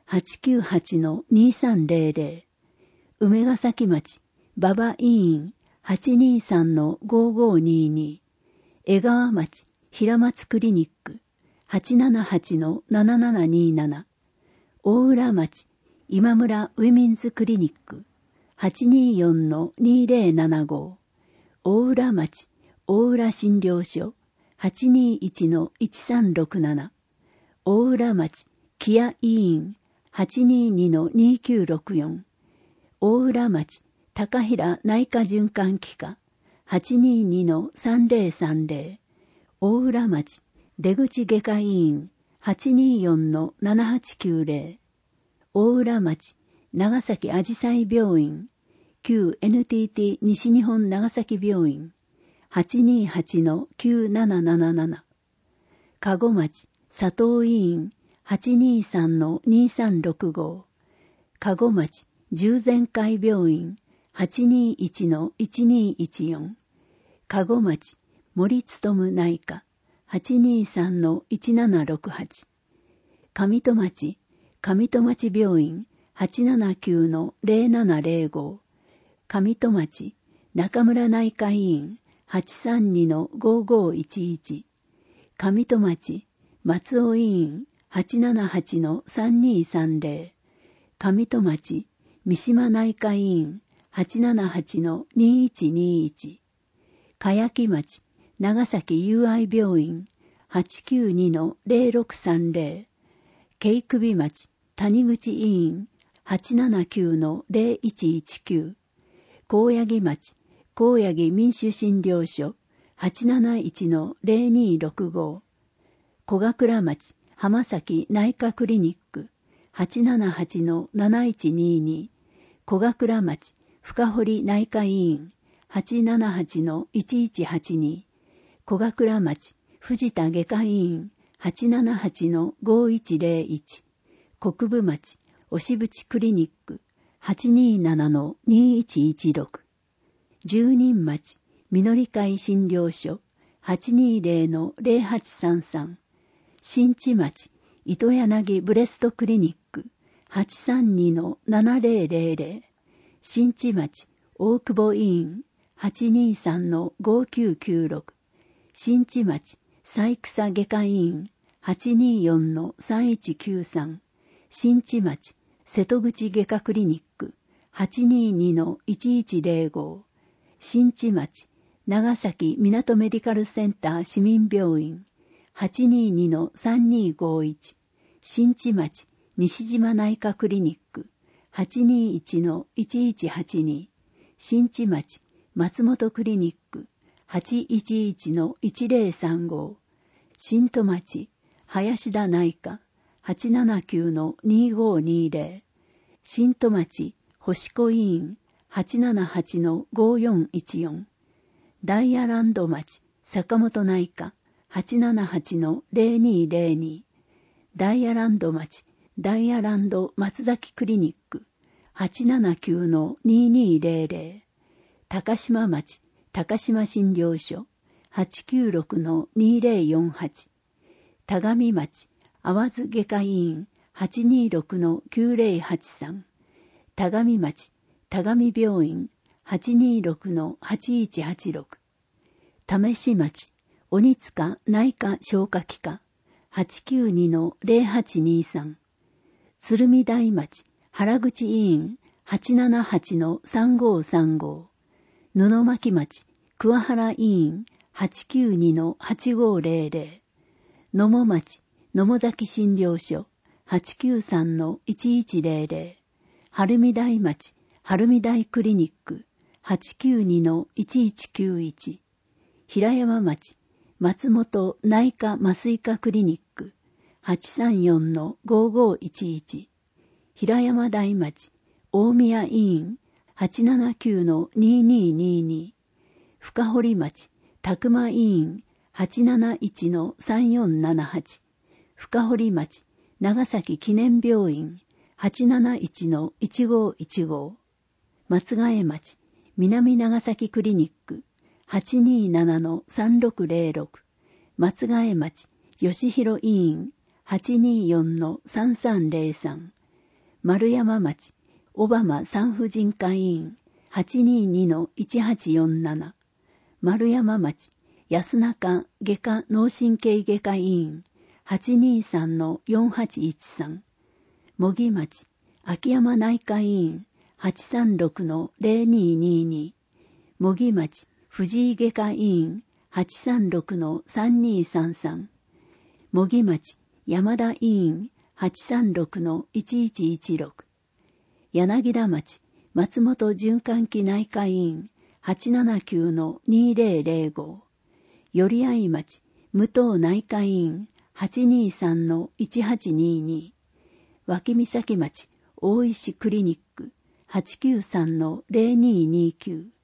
はちきゅうはちのにさんぜろぜろ、梅ヶ崎町馬場医院 はちにさんのごごにに、江川町平松クリニック はちななはちのななななになな、大浦町今村ウィミンズクリニック はちによんのにぜろななご、大浦町大浦診療所 はちにいちのいちさんろくなな、大浦町木屋医院 はちににのにきゅうろくよん、大浦町高平内科循環器科 はちににのさんぜろさんぜろ、大浦町出口外科医院 はちによんのななはちきゅうぜろ、大浦町長崎あじさい病院旧 エヌティーティー 西日本長崎病院 はちにはちのきゅうなななななな、加護町佐藤医院 はちにさんのにさんろくご、加護町十全会病院 はちにいちのいちにいちよん、加護町森勤内科 はちにさんのいちななろくはち、上戸町上戸町病院 はちななきゅうのぜろななぜろご、上戸町中村内科医院 はちさんにのごごいちいち、上戸町松尾医院 はちななはちのさんにさんぜろ、上戸町三島内科医院 はちななはちのにいちにいち、茅木町長崎友愛病院 はちきゅうにのぜろろくさんぜろ、京首町谷口医院 はちななきゅうのぜろいちいちきゅう、高野木町高野木民主診療所 はちなないちのぜろにろくご、小倉町浜崎内科クリニック はちななはちのなないちにに、小倉町深堀内科医院 はちななはちのいちいちはちに、小倉町藤田外科医院 はちななはちのごいちぜろいち、国分町押渕クリニック はちにななのにいちいちろく、十人町みのり会診療所 はちにぜろのぜろはちさんさん、新地町糸柳ブレストクリニック はちさんにのななぜろぜろぜろ、新地町大久保医院 はちにさんのごきゅうきゅうろく、新地町三草外科医院 はちによんのさんいちきゅうさん、新地町瀬戸口外科クリニック はちににのいちいちぜろご、新地町長崎港メディカルセンター市民病院 はちににのさんにごいち、新地町西島内科クリニック はちにいちのいちいちはちに、新地町松本クリニック はちいちいちのいちぜろさんご、新戸町林田内科 はちななきゅうのにごにぜろ、新戸町星子医院 はちななはちのごよんいちよん、ダイヤランド町坂本内科 はちななはちのぜろにぜろに、ダイヤランド町ダイヤランド松崎クリニック はちななきゅうのににぜろぜろ、高島町高島診療所 はちきゅうろくのにぜろよんはち、田上町淡津外科医院 はちにろくのきゅうぜろはちさん、田上町田上病院 はちにろくのはちいちはちろく、為市町鬼塚内科消化器科 はちきゅうにのぜろはちにさん、鶴見台町原口医院 はちななはちのさんごさんご、布巻町桑原医院 はちきゅうにのはちごぜろぜろ、野茂町野茂崎診療所 はちきゅうさんのいちいちぜろぜろ、晴海台町晴海台クリニック はちきゅうにのいちいちきゅういち、平山町松本内科麻酔科クリニック はちさんよんのごごいちいち、平山台町大宮医院 はちななきゅうのにににに、深堀町宅間医院 はちなないちのさんよんななはち、深堀町長崎記念病院 はちなないちのいちごいちご、松ヶ江町南長崎クリニック はちにななのさんろくぜろろく、松ヶ江町吉弘医院 はちによんのさんさんぜろさん、 丸山町、小浜産婦人科医院 はちにーにのいちはちよんなな、丸山町、安中外科脳神経外科医院 はちにーさんのよんはちいちさん、茂木町、秋山内科医院 はちさんろくのぜろにーにーに、茂木町、藤井外科医院 はちさんろくのさんにーさんさん、茂木町、山田医院 はちさんろくのいちいちいちろく、柳田町、松本循環器内科医院 はちななきゅうのにーぜろぜろご、寄合町、武藤内科医院 はちにーさんのいちはちにーに、脇岬町、大石クリニック はちきゅうさんのぜろにーにーきゅう、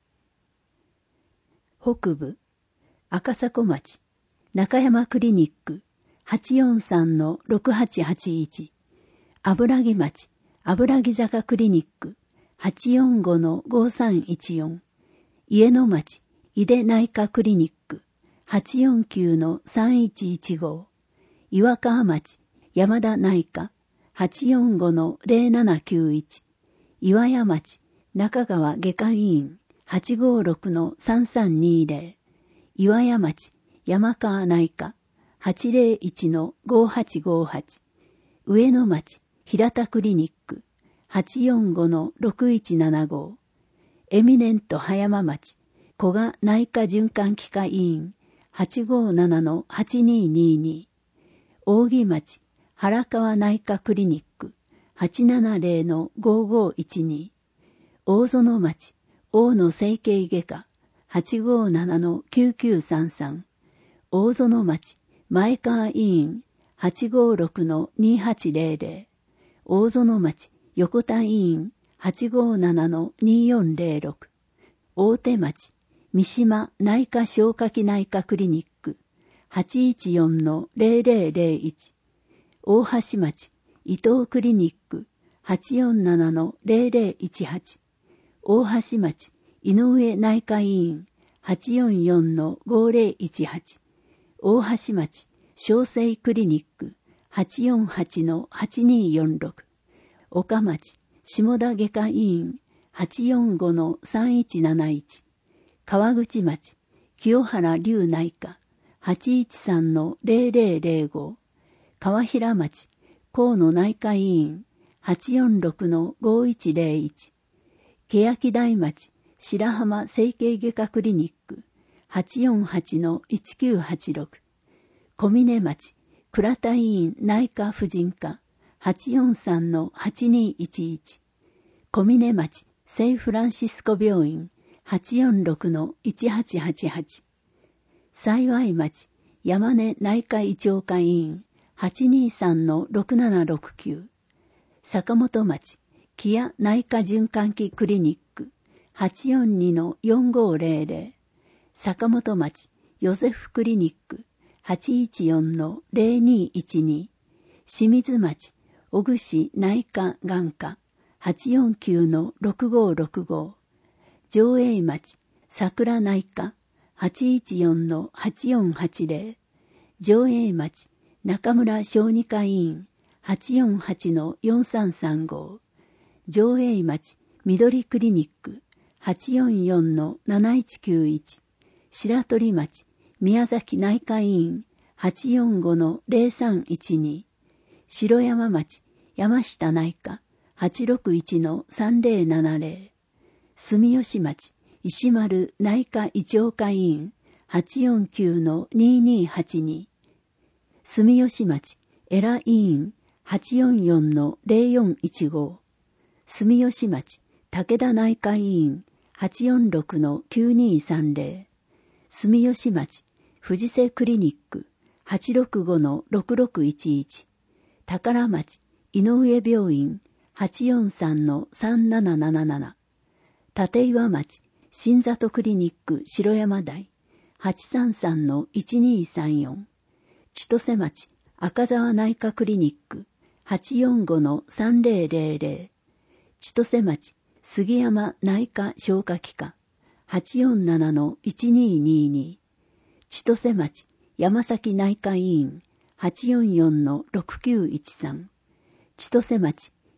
北部、赤坂町、中山クリニック はちよんさんのろくはちはちいち、油木町、油木坂クリニック はちよんごのごさんいちよん、家野町、井出内科クリニック はちよんきゅうのさんいちいちご、岩川町、山田内科 はちよんごのぜろななきゅういち、岩屋町、中川外科医院 はちごろくのさんさんにーぜろ、岩屋町、山川内科 はちぜろいちのごはちごはち、上野町、平田クリニック はちよんごのろくいちななご、エミネント葉山町、古賀内科循環器科医院 はちごななのはちにーにーに、扇町、原川内科クリニック はちななぜろのごごいちに、大園町、大野整形外科 はちごななのきゅうきゅうさんさん、大園町、前川医院 はちごろくのにはちぜろぜろ、大園町、横田医院 はちごななのによんぜろろく、大手町、三島内科消化器内科クリニック はちいちよんのぜろぜろぜろいち、大橋町、伊藤クリニック はちよんななのぜろぜろいちはち、大橋町、井上内科医院 はちよんよんのごぜろいちはち、大橋町、小生クリニック はちよんはちのはちにーよんろく、岡町、下田外科医院 はちよんごのさんいちなないち、川口町、清原龍内科 はちいちさんのぜろぜろぜろご、川平町、河野内科医院 はちよんろくのごいちぜろいち、欅台町、白浜整形外科クリニック はちよんはちのいちきゅうはちろく、小峰町、倉田医院内科婦人科 はちよんさんのはちにーいちいち、小峰町、聖フランシスコ病院 はちよんろくのいちはちはちはち、幸町、山根内科胃腸科医院 はちにーさんのろくななろくきゅう、坂本町、木屋内科循環器クリニック はちよんにのよんごぜろぜろ、坂本町、ヨゼフクリニック はちいちよんのぜろにいちに、清水町、小串内科眼科 はちよんきゅうのろくごろくご、上栄町、桜内科 はちいちよんのはちよんはちぜろ、上栄町、中村小児科医院 はちよんはちのよんさんさんご、上栄町、緑クリニック はちよんよんのなないちきゅういち、白鳥町、宮崎内科医院 はちよんごのぜろさんいちに、城山町、山下内科 はちろくいちのさんぜろななぜろ、住吉町、石丸内科胃腸科医院 はちよんきゅうのににはちに、住吉町、エラ医院 はちよんよんのぜろよんいちご、住吉町、武田内科医院 はちよんろくのきゅうにさんぜろ、住吉町、藤瀬クリニック はちろくごのろくろくいちいち、宝町、井上病院 はちよんさんのさんなななななな、立岩町、新里クリニック城山台 はちさんさんのいちにさんよん、千歳町、赤沢内科クリニック はちよんごのさんぜろぜろぜろ、千歳町、杉山内科消化器科 はちよんななのいちににに、千歳町、山崎内科医院 はちよんよんのろくきゅういちさん、千歳町、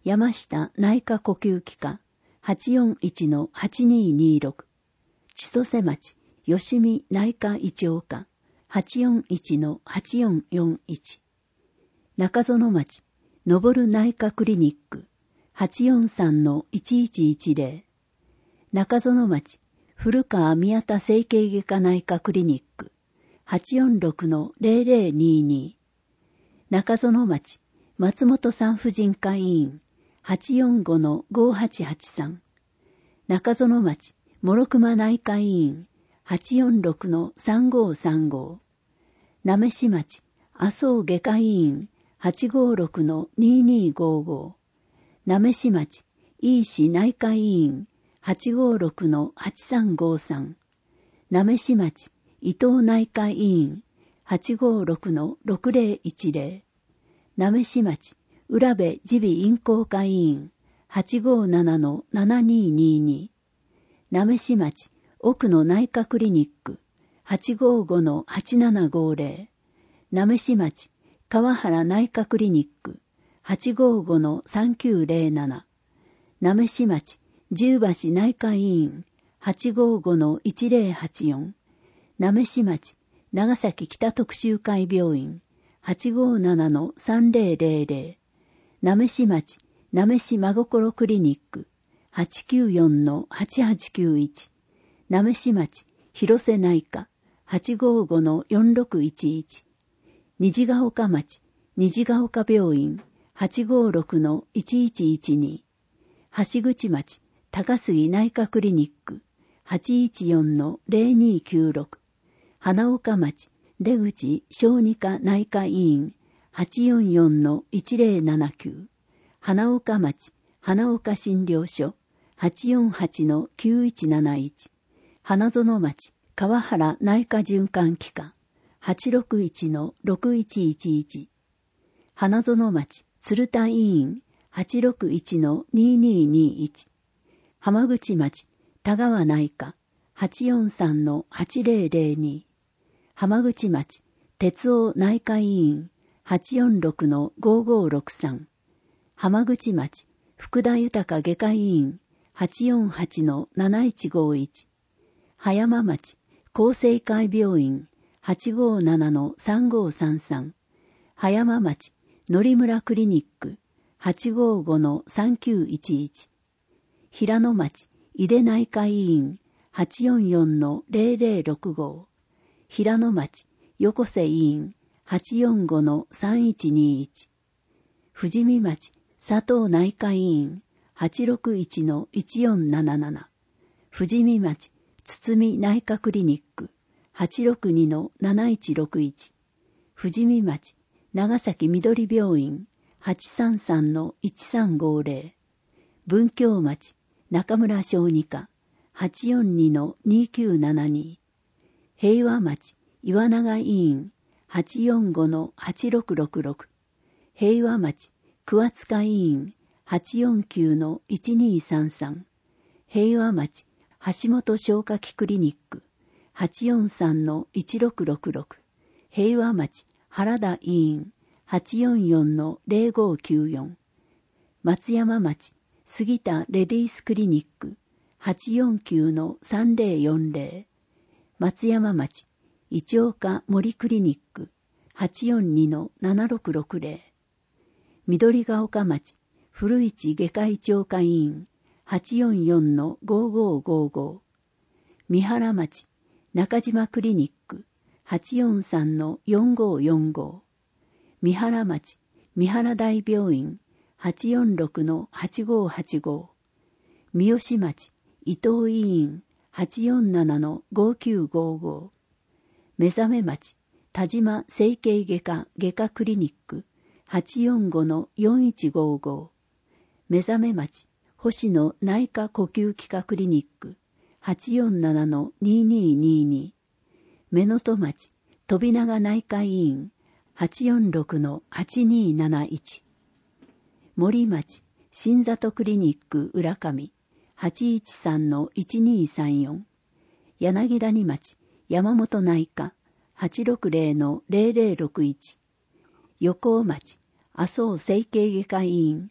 山下内科呼吸器科 はちよんいちのはちにーにーろく、千歳町吉見内科胃腸科 はちよんいちのはちよんよんいち、中園町登内科クリニック はちよんさんのいちいちいちぜろ、中園町古川宮田整形外科内科クリニック はちよんろくのぜろぜろにーにー、中園町松本産婦人科医院 はちよんごのごはちはちさん、中園町諸熊内科医院 はちよんろくのさんごさんご、なめし町麻生外科医院 はちごろくのにーにーごご、なめし町飯市内科医院 はちごろくのはちさんごさん、なめし町伊藤内科医院 はちごろくのろくぜろいちぜろ、なめし町浦部耳鼻咽喉科医院 はちごななのななにーにーにー、なめし町奥野内科クリニック はちごごのはちななごぜろ、なめし町川原内科クリニック はちごごのさんきゅうぜろなな、なめし町十橋内科医院 はちごごのいちぜろはちよん、なめし町長崎北特集会病院 はちごななのさんぜろぜろぜろ、なめし町なめし真心クリニック はちきゅうよんのはちはちきゅういち、なめし町広瀬内科 はちごごのよんろくいちいち、虹ヶ丘町虹ヶ丘病院 はちごろくのいちいちいちに、橋口町高杉内科クリニック はちいちよんのぜろにきゅうろく、花岡町出口小児科内科医院 はちよんよんのいちぜろななきゅう、花岡町花岡診療所 はちよんはちのきゅういちなないち、花園町川原内科循環器科 はちろくいちのろくいちいちいち、花園町鶴田医院 はちろくいちのにーにーにーいち、浜口町田川内科 はちよんさんのはちぜろぜろに、浜口町鉄尾内科医院 はちよんろくのごごろくさん、浜口町福田豊外科医院 はちよんはちのなないちごいち、葉山町厚生会病院 はちごななのさんごさんさん、葉山町則村クリニック はちごごのさんきゅういちいち、平野町井出内科医院 はちよんよんのぜろぜろろくご、平野町横瀬医院 はちよんごのさんいちにいち、富士見町佐藤内科医院 はちろくいちのいちよんなななな、富士見町堤内科クリニック はちろくにのなないちろくいち、富士見町長崎緑病院 はちさんさんのいちさんごぜろ、文京町中村小児科 はちよんにのにきゅうななに、平和町岩永医院 はちよんごのはちろくろくろく、平和町桑塚医院 はちよんきゅうのいちにさんさん、平和町橋本消化器クリニック はちよんさんのいちろくろくろく、平和町原田医院 はちよんよんのぜろごきゅうよん、松山町杉田レディースクリニック はちよんきゅうのさんぜろよんぜろ、松山町胃腸科森クリニック はちよんにのななろくろくぜろ、緑ヶ丘町古市外科胃腸科医院 はちよんよんのごごごご、三原町中島クリニック はちよんさんのよんごよんご、三原町三原大病院 はちよんろくのはちごはちご、三好町伊藤医院 はちよんななのごきゅうごご、目覚め町田島整形外科外科クリニック はちよんごのよんいちごご、目覚め町星野内科呼吸器科クリニック はちよんななのにににに、目のと町飛長内科医院 はちよんろくのはちになないち、森町新里クリニック浦上 はちいちさんのいちにさんよん、柳谷町山本内科 はちろくぜろのぜろぜろろくいち、横尾町麻生整形外科医院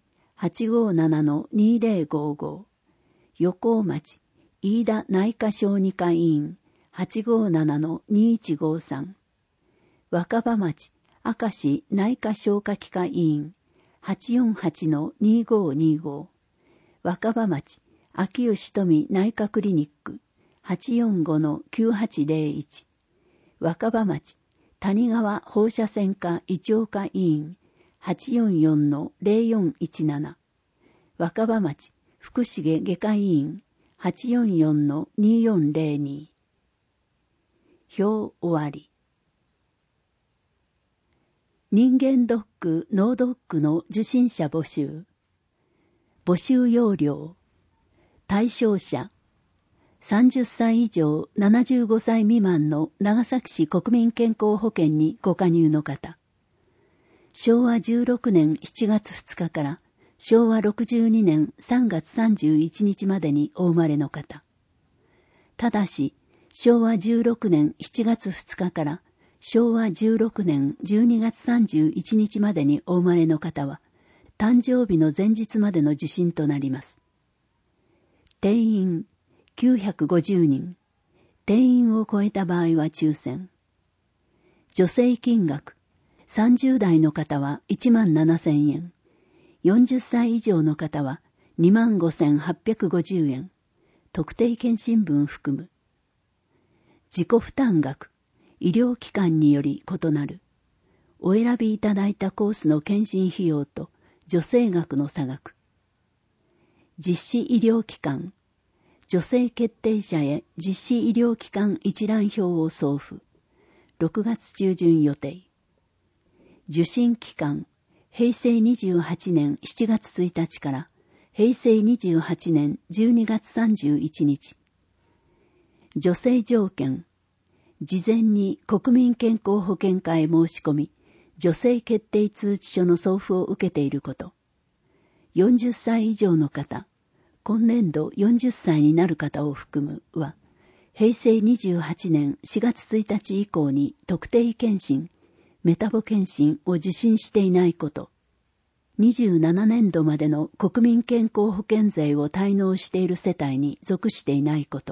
はちごななのにぜろごご、横尾町飯田内科小児科医院 はちごななのにいちごさん、若葉町明石内科消化器科医院 はちよんはちのにごにご、若葉町秋吉富内科クリニック はちよんごのきゅうはちぜろいち、若葉町谷川放射線科胃腸科医院 はちよんよんのぜろよんいちなな、若葉町福重外科医院 はちよんよんのによんぜろに。表終わり。人間ドック、脳ドックの受診者募集。募集要領。対象者。さんじゅっさい以上ななじゅうごさい未満の長崎市国民健康保険にご加入の方。しょうわじゅうろくねんしちがつふつかからしょうわろくじゅうにねんさんがつさんじゅういちにちまでにお生まれの方。ただし、しょうわじゅうろくねんしちがつふつかからしょうわじゅうろくねんじゅうにがつさんじゅういちにちまでにお生まれの方は、誕生日の前日までの受診となります。定員きゅうひゃくごじゅうにん、定員を超えた場合は抽選。助成金額、さんじゅうだいの方はいちまんななせんえん、よんじゅっさい以上の方はにまんごせんはっぴゃくごじゅうえん、特定健診分含む。自己負担額、医療機関により異なる。お選びいただいたコースの健診費用と助成額の差額。実施医療機関、助成決定者へ実施医療機関一覧表を送付。ろくがつ中旬予定。受診期間、へいせいにじゅうはちねんしちがつついたちからへいせいにじゅうはちねんじゅうにがつさんじゅういちにち。助成条件、事前に国民健康保険課へ申し込み、助成決定通知書の送付を受けていること。よんじゅっさい以上の方、今年度よんじゅっさいになる方を含むは、へいせいにじゅうはちねんしがつついたち以降に特定健診、メタボ健診を受診していないこと。にじゅうななねんどまでの国民健康保険税を滞納している世帯に属していないこと。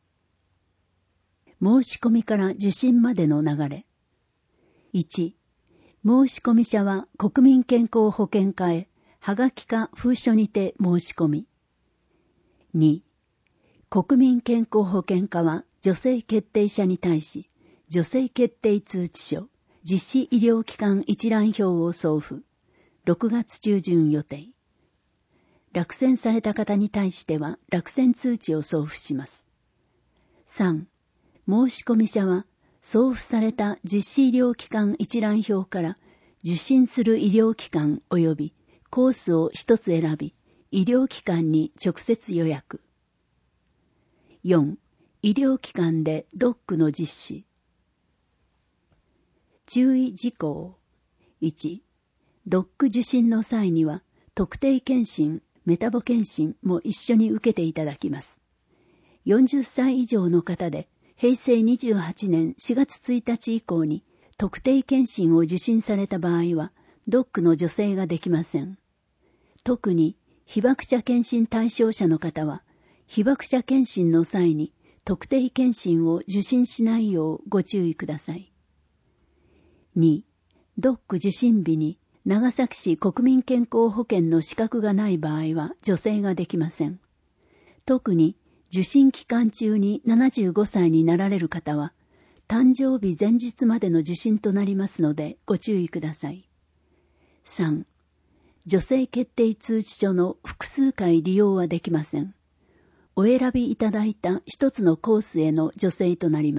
申し込みから受診までの流れ。いち、申し込み者は国民健康保険課へはがきか封書にて申し込み。に、国民健康保険課は助成決定者に対し、助成決定通知書、実施医療機関一覧表を送付。ろくがつ中旬予定。落選された方に対しては落選通知を送付します。さん、申し込み者は送付された実施医療機関一覧表から受診する医療機関及びコースを一つ選び、医療機関に直接予約。よん、医療機関でドックの実施。注意事項。いち、ドック受診の際には特定健診、メタボ健診も一緒に受けていただきます。よんじゅっさい以上の方でへいせいにじゅうはちねんしがつついたち以降に特定健診を受診された場合はドックの助成ができません。特に被爆者健診対象者の方は被爆者健診の際に特定健診を受診しないようご注意ください。に、ドック受診日に長崎市国民健康保険の資格がない場合は助成ができません。特に受診期間中にななじゅうごさいになられる方は誕生日前日までの受診となりますのでご注意ください。さん、助成決定通知書の複数回利用はできません。お選びいただいた一つのコースへの助成となります。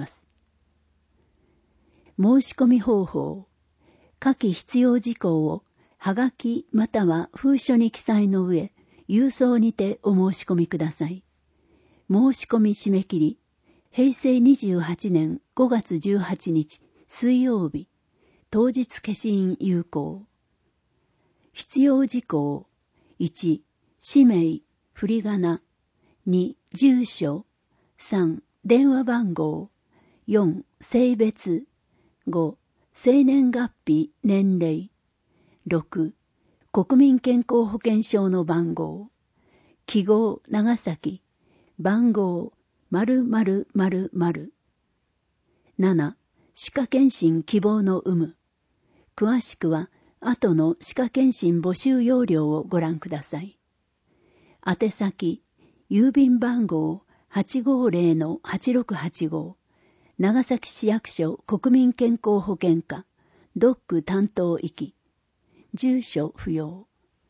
申し込み方法。下記必要事項をはがきまたは封書に記載の上、郵送にてお申し込みください。申し込み締め切り、へいせいにじゅうはちねんごがつじゅうはちにち水曜日、当日消印有効。必要事項。いち、氏名、振り仮名。に、住所。さん、電話番号。よん、性別。ご、生年月日、年齢。ろく、 国民健康保険証の番号、記号長崎、番号〇〇〇〇。なな、歯科検診希望の有無。詳しくは後の歯科検診募集要領をご覧ください。宛先、郵便番号 はちごぜろのはちろくはちご、長崎市役所国民健康保険課、ドック担当行き。住所不要。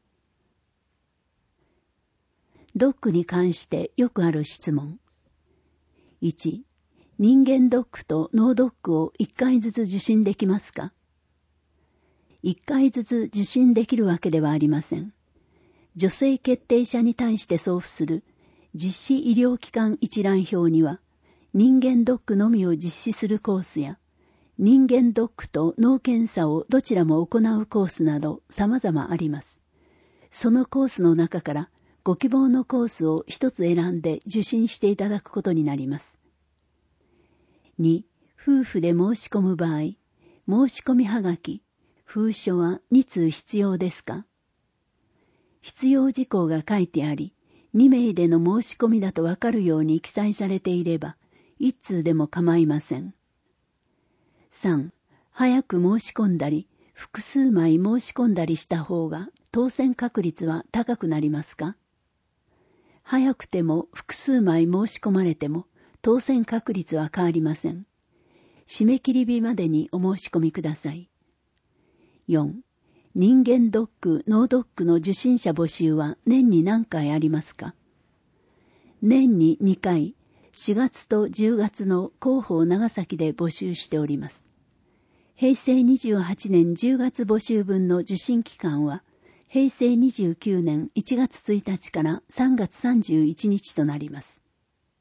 ドックに関してよくある質問。いち、人間ドックと脳ドックをいっかいずつ受診できますか？いっかいずつ受診できるわけではありません。助成決定者に対して送付する実施医療機関一覧表には、人間ドックのみを実施するコースや、人間ドックと脳検査をどちらも行うコースなど様々あります。そのコースの中からご希望のコースを一つ選んで受診していただくことになります。に、夫婦で申し込む場合、申し込みはがき、封書はにつう必要ですか？必要事項が書いてあり、にめいでの申し込みだとわかるように記載されていれば、いっつうでも構いません。さん、早く申し込んだり、複数枚申し込んだりした方が当選確率は高くなりますか？早くても複数枚申し込まれても当選確率は変わりません。締め切り日までにお申し込みください。よん、人間ドック、脳ドックの受診者募集は年に何回ありますか？年ににかい、しがつとじゅうがつの広報長崎で募集しております。へいせいにじゅうはちねんじゅうがつ募集分の受診期間は、へいせいにじゅうきゅうねんいちがつついたちからさんがつさんじゅういちにちとなります。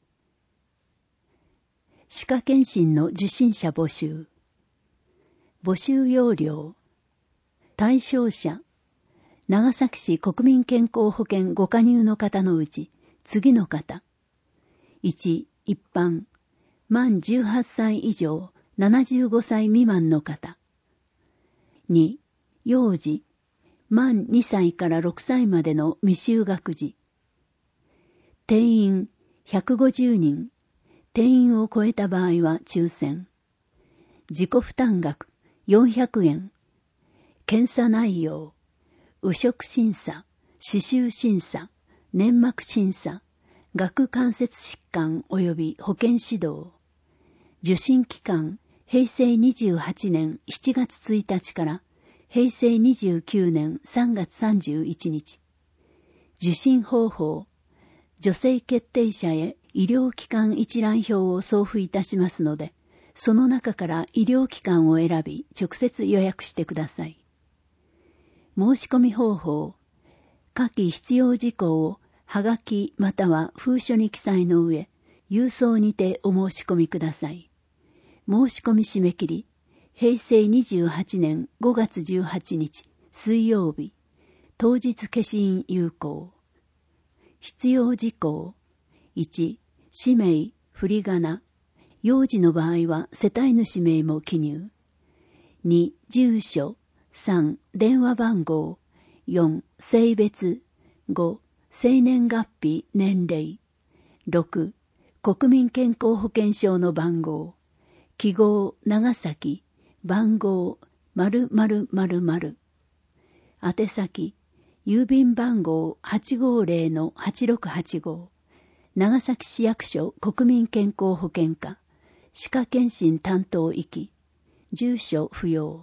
歯科検診の受診者募集。募集要領。対象者。長崎市国民健康保険ご加入の方のうち、次の方。いち、一般。満じゅうはっさい以上、ななじゅうごさい未満の方。に、幼児。満にさいからろくさいまでの未就学児。定員ひゃくごじゅうにん。定員を超えた場合は抽選。自己負担額よんひゃくえん。検査内容。右食審査、歯周審査、粘膜審査、顎関節疾患及び保健指導。受診期間、へいせいにじゅうはちねんしちがつついたちからへいせいにじゅうきゅうねんさんがつさんじゅういちにち。受診方法。助成決定者へ医療機関一覧表を送付いたしますので、その中から医療機関を選び直接予約してください。申し込み方法。下記必要事項をはがきまたは封書に記載の上、郵送にてお申し込みください。申し込み締め切り、へいせいにじゅうはちねんごがつじゅうはちにち、水曜日、当日消印有効。必要事項。いち、氏名、振り仮名。幼児の場合は世帯主名も記入。に、住所。さん、電話番号。よん、性別。ご、生年月日、年齢。ろく、国民健康保険証の番号。記号、長崎。番号、〇〇〇〇。宛先、郵便番号 はちごぜろのはちろくはちご。長崎市役所国民健康保険課。歯科検診担当行き。住所不要。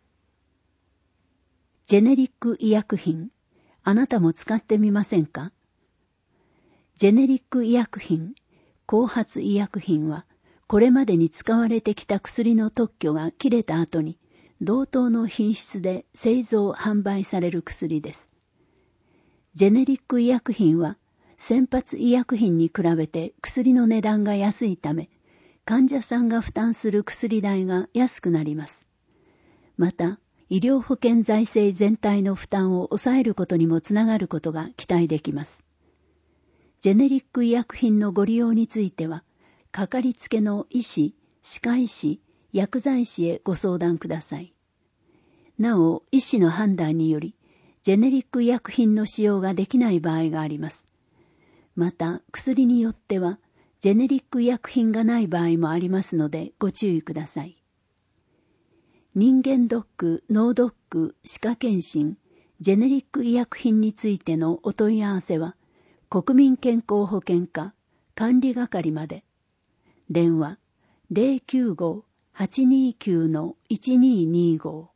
ジェネリック医薬品。あなたも使ってみませんか？ジェネリック医薬品、後発医薬品は、これまでに使われてきた薬の特許が切れた後に、同等の品質で製造・販売される薬です。ジェネリック医薬品は、先発医薬品に比べて薬の値段が安いため、患者さんが負担する薬代が安くなります。また、医療保険財政全体の負担を抑えることにもつながることが期待できます。ジェネリック医薬品のご利用については、かかりつけの医師、歯科医師、薬剤師へご相談ください。なお、医師の判断により、 ジェネリック医薬品の使用ができない場合があります。また、薬によっては、ジェネリック医薬品がない場合もありますのでご注意ください。人間ドック、脳ドック、歯科検診、ジェネリック医薬品についてのお問い合わせは、国民健康保険課管理係まで。電話 ゼロきゅうご はちにきゅう いちににご。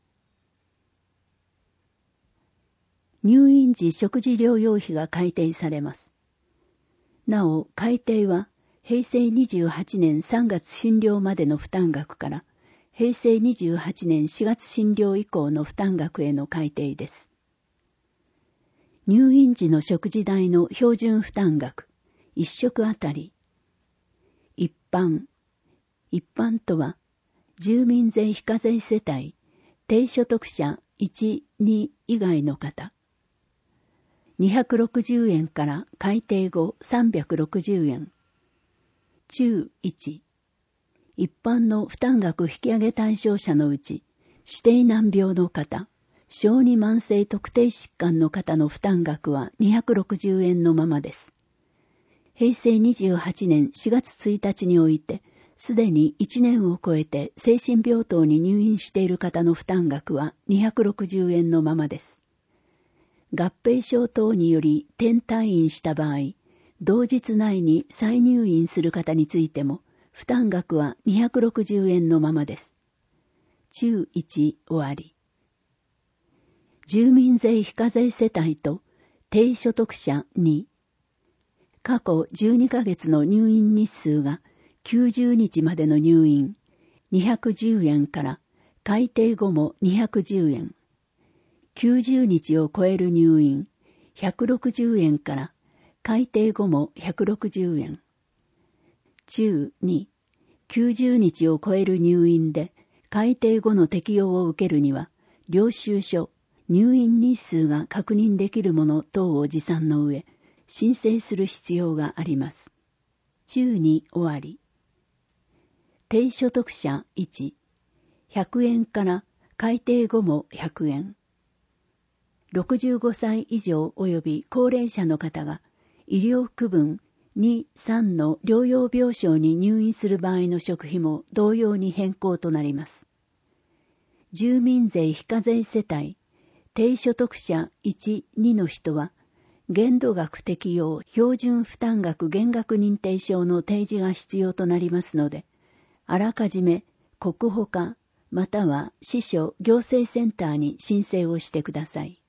入院時食事療養費が改定されます。なお、改定はへいせいにじゅうはちねんさんがつ診療までの負担額からへいせいにじゅうはちねんしがつ診療以降の負担額への改定です。入院時の食事代の標準負担額、一食あたり。一般。一般とは、住民税非課税世帯、低所得者いち、に以外の方。にひゃくろくじゅうえんから改定後さんびゃくろくじゅうえん。中いち。一般の負担額引き上げ対象者のうち、指定難病の方、小児慢性特定疾患の方の負担額はにひゃくろくじゅうえんのままです。へいせいにじゅうはちねんしがつついたちにおいて、すでにいちねんを超えて精神病棟に入院している方の負担額はにひゃくろくじゅうえんのままです。合併症等により転退院した場合、同日内に再入院する方についても、負担額はにひゃくろくじゅうえんのままです。中いち終わり。住民税非課税世帯と低所得者に、過去じゅうにかげつの入院日数がきゅうじゅうにちまでの入院にひゃくじゅうえんから改定後もにひゃくじゅうえん、きゅうじゅうにちを超える入院ひゃくろくじゅうえんから改定後もひゃくろくじゅうえん、中に、きゅうじゅうにちを超える入院で改定後の適用を受けるには、領収書、入院日数が確認できるもの等を持参の上、申請する必要があります。中に終わり。低所得者いち、ひゃくえんから改定後もひゃくえん。ろくじゅうごさい以上及び高齢者の方が医療区分に、さんの療養病床に入院する場合の食費も同様に変更となります。住民税非課税世帯、低所得者いち、にの人は、限度額適用標準負担額減額認定証の提示が必要となりますので、あらかじめ国保課または支所行政センターに申請をしてください。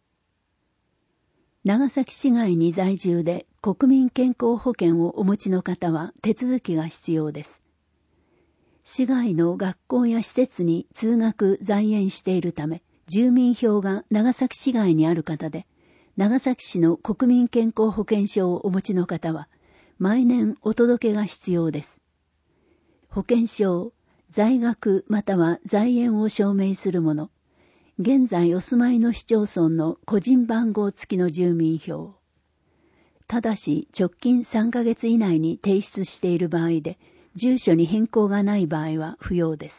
長崎市外に在住で国民健康保険をお持ちの方は手続きが必要です。市外の学校や施設に通学在園しているため、住民票が長崎市外にある方で、長崎市の国民健康保険証をお持ちの方は、毎年お届けが必要です。保険証、在学または在園を証明するもの、現在お住まいの市町村の個人番号付きの住民票。ただし直近さんかげつ以内に提出している場合で、住所に変更がない場合は不要です。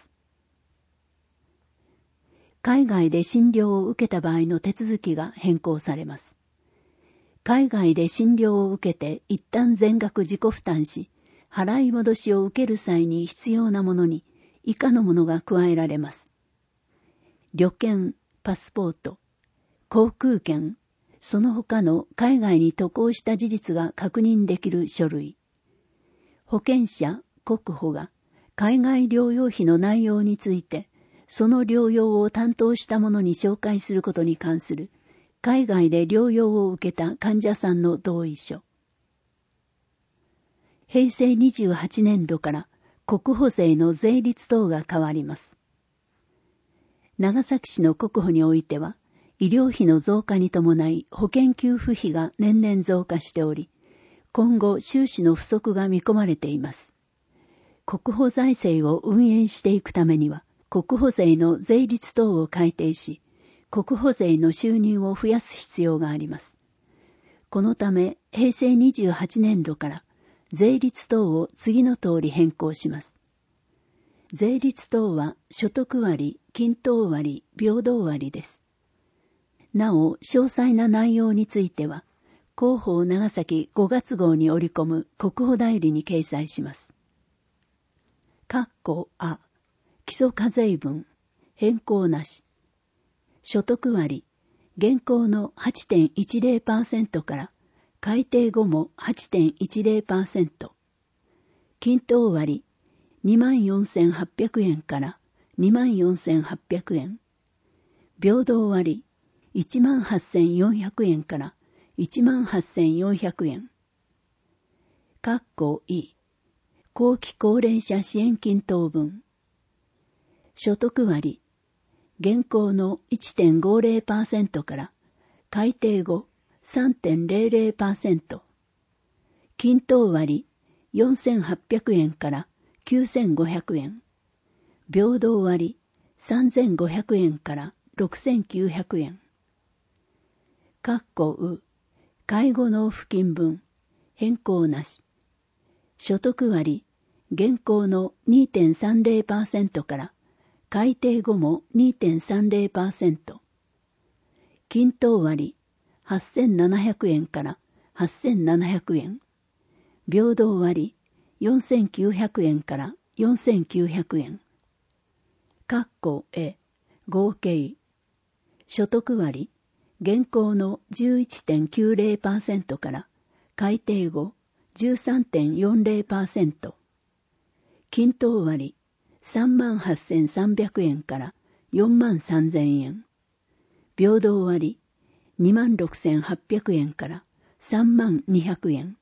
海外で診療を受けた場合の手続きが変更されます。海外で診療を受けて一旦全額自己負担し、払い戻しを受ける際に必要なものに以下のものが加えられます。旅券、パスポート、航空券、その他の海外に渡航した事実が確認できる書類。保険者、国保が海外療養費の内容について、その療養を担当した者に紹介することに関する海外で療養を受けた患者さんの同意書。へいせいにじゅうはちねんどから国保税の税率等が変わります。長崎市の国保においては、医療費の増加に伴い保険給付費が年々増加しており、今後収支の不足が見込まれています。国保財政を運営していくためには、国保税の税率等を改定し、国保税の収入を増やす必要があります。このため、へいせいにじゅうはちねんどから税率等を次の通り変更します。税率等は所得割、均等割、平等割です。 なお、詳細な内容については、広報長崎ごがつ号に織り込む国保代理に掲載します。括弧あ、基礎課税分、変更なし。所得割、現行の はちてんいちぜろパーセント から改定後も はちてんいちぜろパーセント。均等割、にまんよんせんはっぴゃくえんからにまんよんせんはっぴゃくえん。平等割、いちまんはっせんよんひゃくえんからいちまんはっせんよんひゃくえん。括弧い、後期高齢者支援金等分。所得割、現行の いってんごぜろパーセント から改定後 さんてんぜろぜろパーセント。均等割、よんせんはっぴゃくえんからきゅうせんごひゃくえん。平等割、さんぜんごひゃくえんからろくせんきゅうひゃくえん。括弧う、介護納付金分、変更なし。所得割、現行の にてんさんぜろパーセント から改定後も にてんさんぜろパーセント。均等割、はっせんななひゃくえんからはっせんななひゃくえん。平等割、よんせんきゅうひゃくえんからよんせんきゅうひゃくえん。括弧え、合計。所得割、現行の じゅういってんきゅうぜろパーセント から改定後 じゅうさんてんよんぜろパーセント。均等割、さんまんはっせんさんびゃくえんからよんまんさんぜんえん。平等割、にまんろくせんはっぴゃくえんからさんまんにひゃくえん。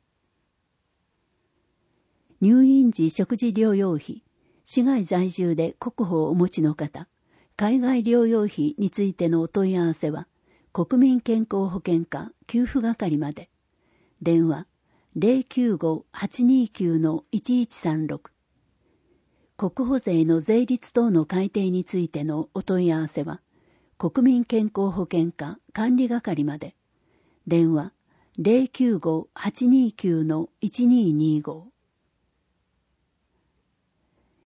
入院時食事療養費、市外在住で国保をお持ちの方、海外療養費についてのお問い合わせは、国民健康保険課給付係まで。電話 ゼロきゅうご はちにきゅう いちいちさんろく。国保税の税率等の改定についてのお問い合わせは、国民健康保険課管理係まで。電話 ゼロきゅうご はちにきゅう いちにーにーご。